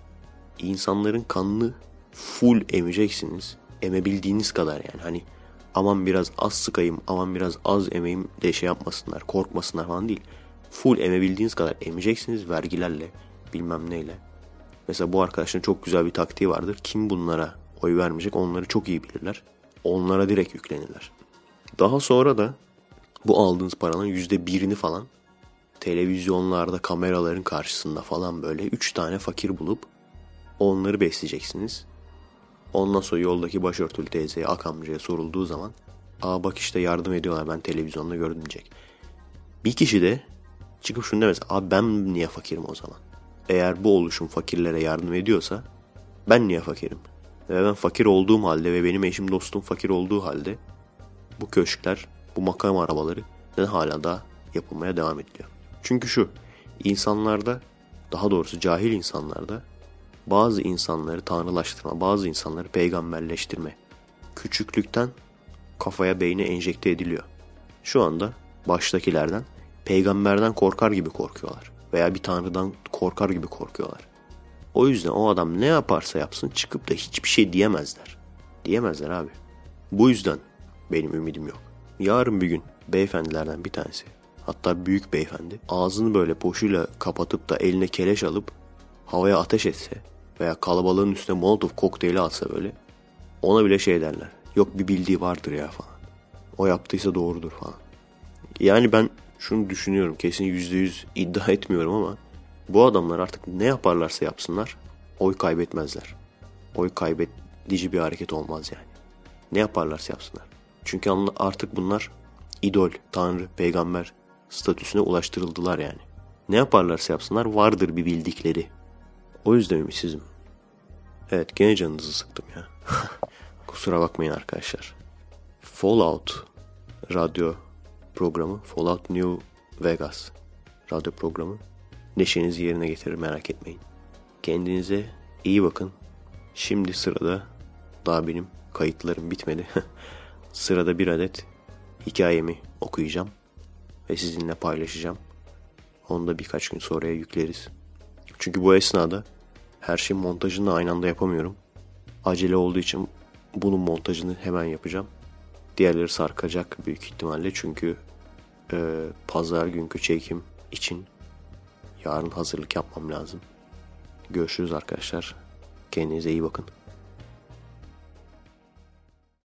Speaker 1: İnsanların kanını full emeceksiniz. Emebildiğiniz kadar yani. Hani aman biraz az sıkayım, aman biraz az emeyim de şey yapmasınlar, korkmasınlar falan değil. Full emebildiğiniz kadar emeceksiniz vergilerle, bilmem neyle. Mesela bu arkadaşın çok güzel bir taktiği vardır. Kim bunlara oy vermeyecek onları çok iyi bilirler. Onlara direkt yüklenirler. Daha sonra da bu aldığınız paranın yüzde birini falan televizyonlarda, kameraların karşısında falan böyle üç tane fakir bulup onları besleyeceksiniz. Ondan sonra yoldaki başörtülü teyzeye, ak amcaya sorulduğu zaman aa bak işte yardım ediyorlar, ben televizyonda gördüm diyecek. Bir kişi de çıkıp şunu demez. Abi ben niye fakirim o zaman? Eğer bu oluşum fakirlere yardım ediyorsa ben niye fakirim? Ve ben fakir olduğum halde ve benim eşim dostum fakir olduğu halde bu köşkler, bu makam arabaları neden hala da yapılmaya devam ediliyor? Çünkü şu, insanlarda, daha doğrusu cahil insanlarda bazı insanları tanrılaştırma, bazı insanları peygamberleştirme küçüklükten kafaya, beyne enjekte ediliyor. Şu anda baştakilerden peygamberden korkar gibi korkuyorlar. Veya bir tanrıdan korkar gibi korkuyorlar. O yüzden o adam ne yaparsa yapsın çıkıp da hiçbir şey diyemezler. Diyemezler abi. Bu yüzden benim ümidim yok. Yarın bir gün beyefendilerden bir tanesi, hatta büyük beyefendi, ağzını böyle poşuyla kapatıp da eline keleş alıp havaya ateş etse veya kalabalığın üstüne molotof kokteyli atsa böyle, ona bile şey derler. Yok bir bildiği vardır ya falan. O yaptıysa doğrudur falan. Yani ben şunu düşünüyorum, kesin yüzde yüz iddia etmiyorum ama bu adamlar artık ne yaparlarsa yapsınlar oy kaybetmezler. Oy kaybedici bir hareket olmaz yani. Ne yaparlarsa yapsınlar. Çünkü artık bunlar idol, tanrı, peygamber statüsüne ulaştırıldılar yani. Ne yaparlarsa yapsınlar vardır bir bildikleri. O yüzden ümitsizim. Evet, gene canınızı sıktım ya. Kusura bakmayın arkadaşlar. Fallout radyo programı, Fallout New Vegas radyo programı neşenizi yerine getirir, merak etmeyin. Kendinize iyi bakın. Şimdi sırada, daha benim kayıtlarım bitmedi. Sırada bir adet hikayemi okuyacağım ve sizinle paylaşacağım. Onu da birkaç gün sonraya yükleriz. Çünkü bu esnada her şeyin montajını aynı anda yapamıyorum. Acele olduğu için bunun montajını hemen yapacağım. Diğerleri sarkacak büyük ihtimalle çünkü e, pazar günkü çekim için yarın hazırlık yapmam lazım. Görüşürüz arkadaşlar. Kendinize iyi bakın.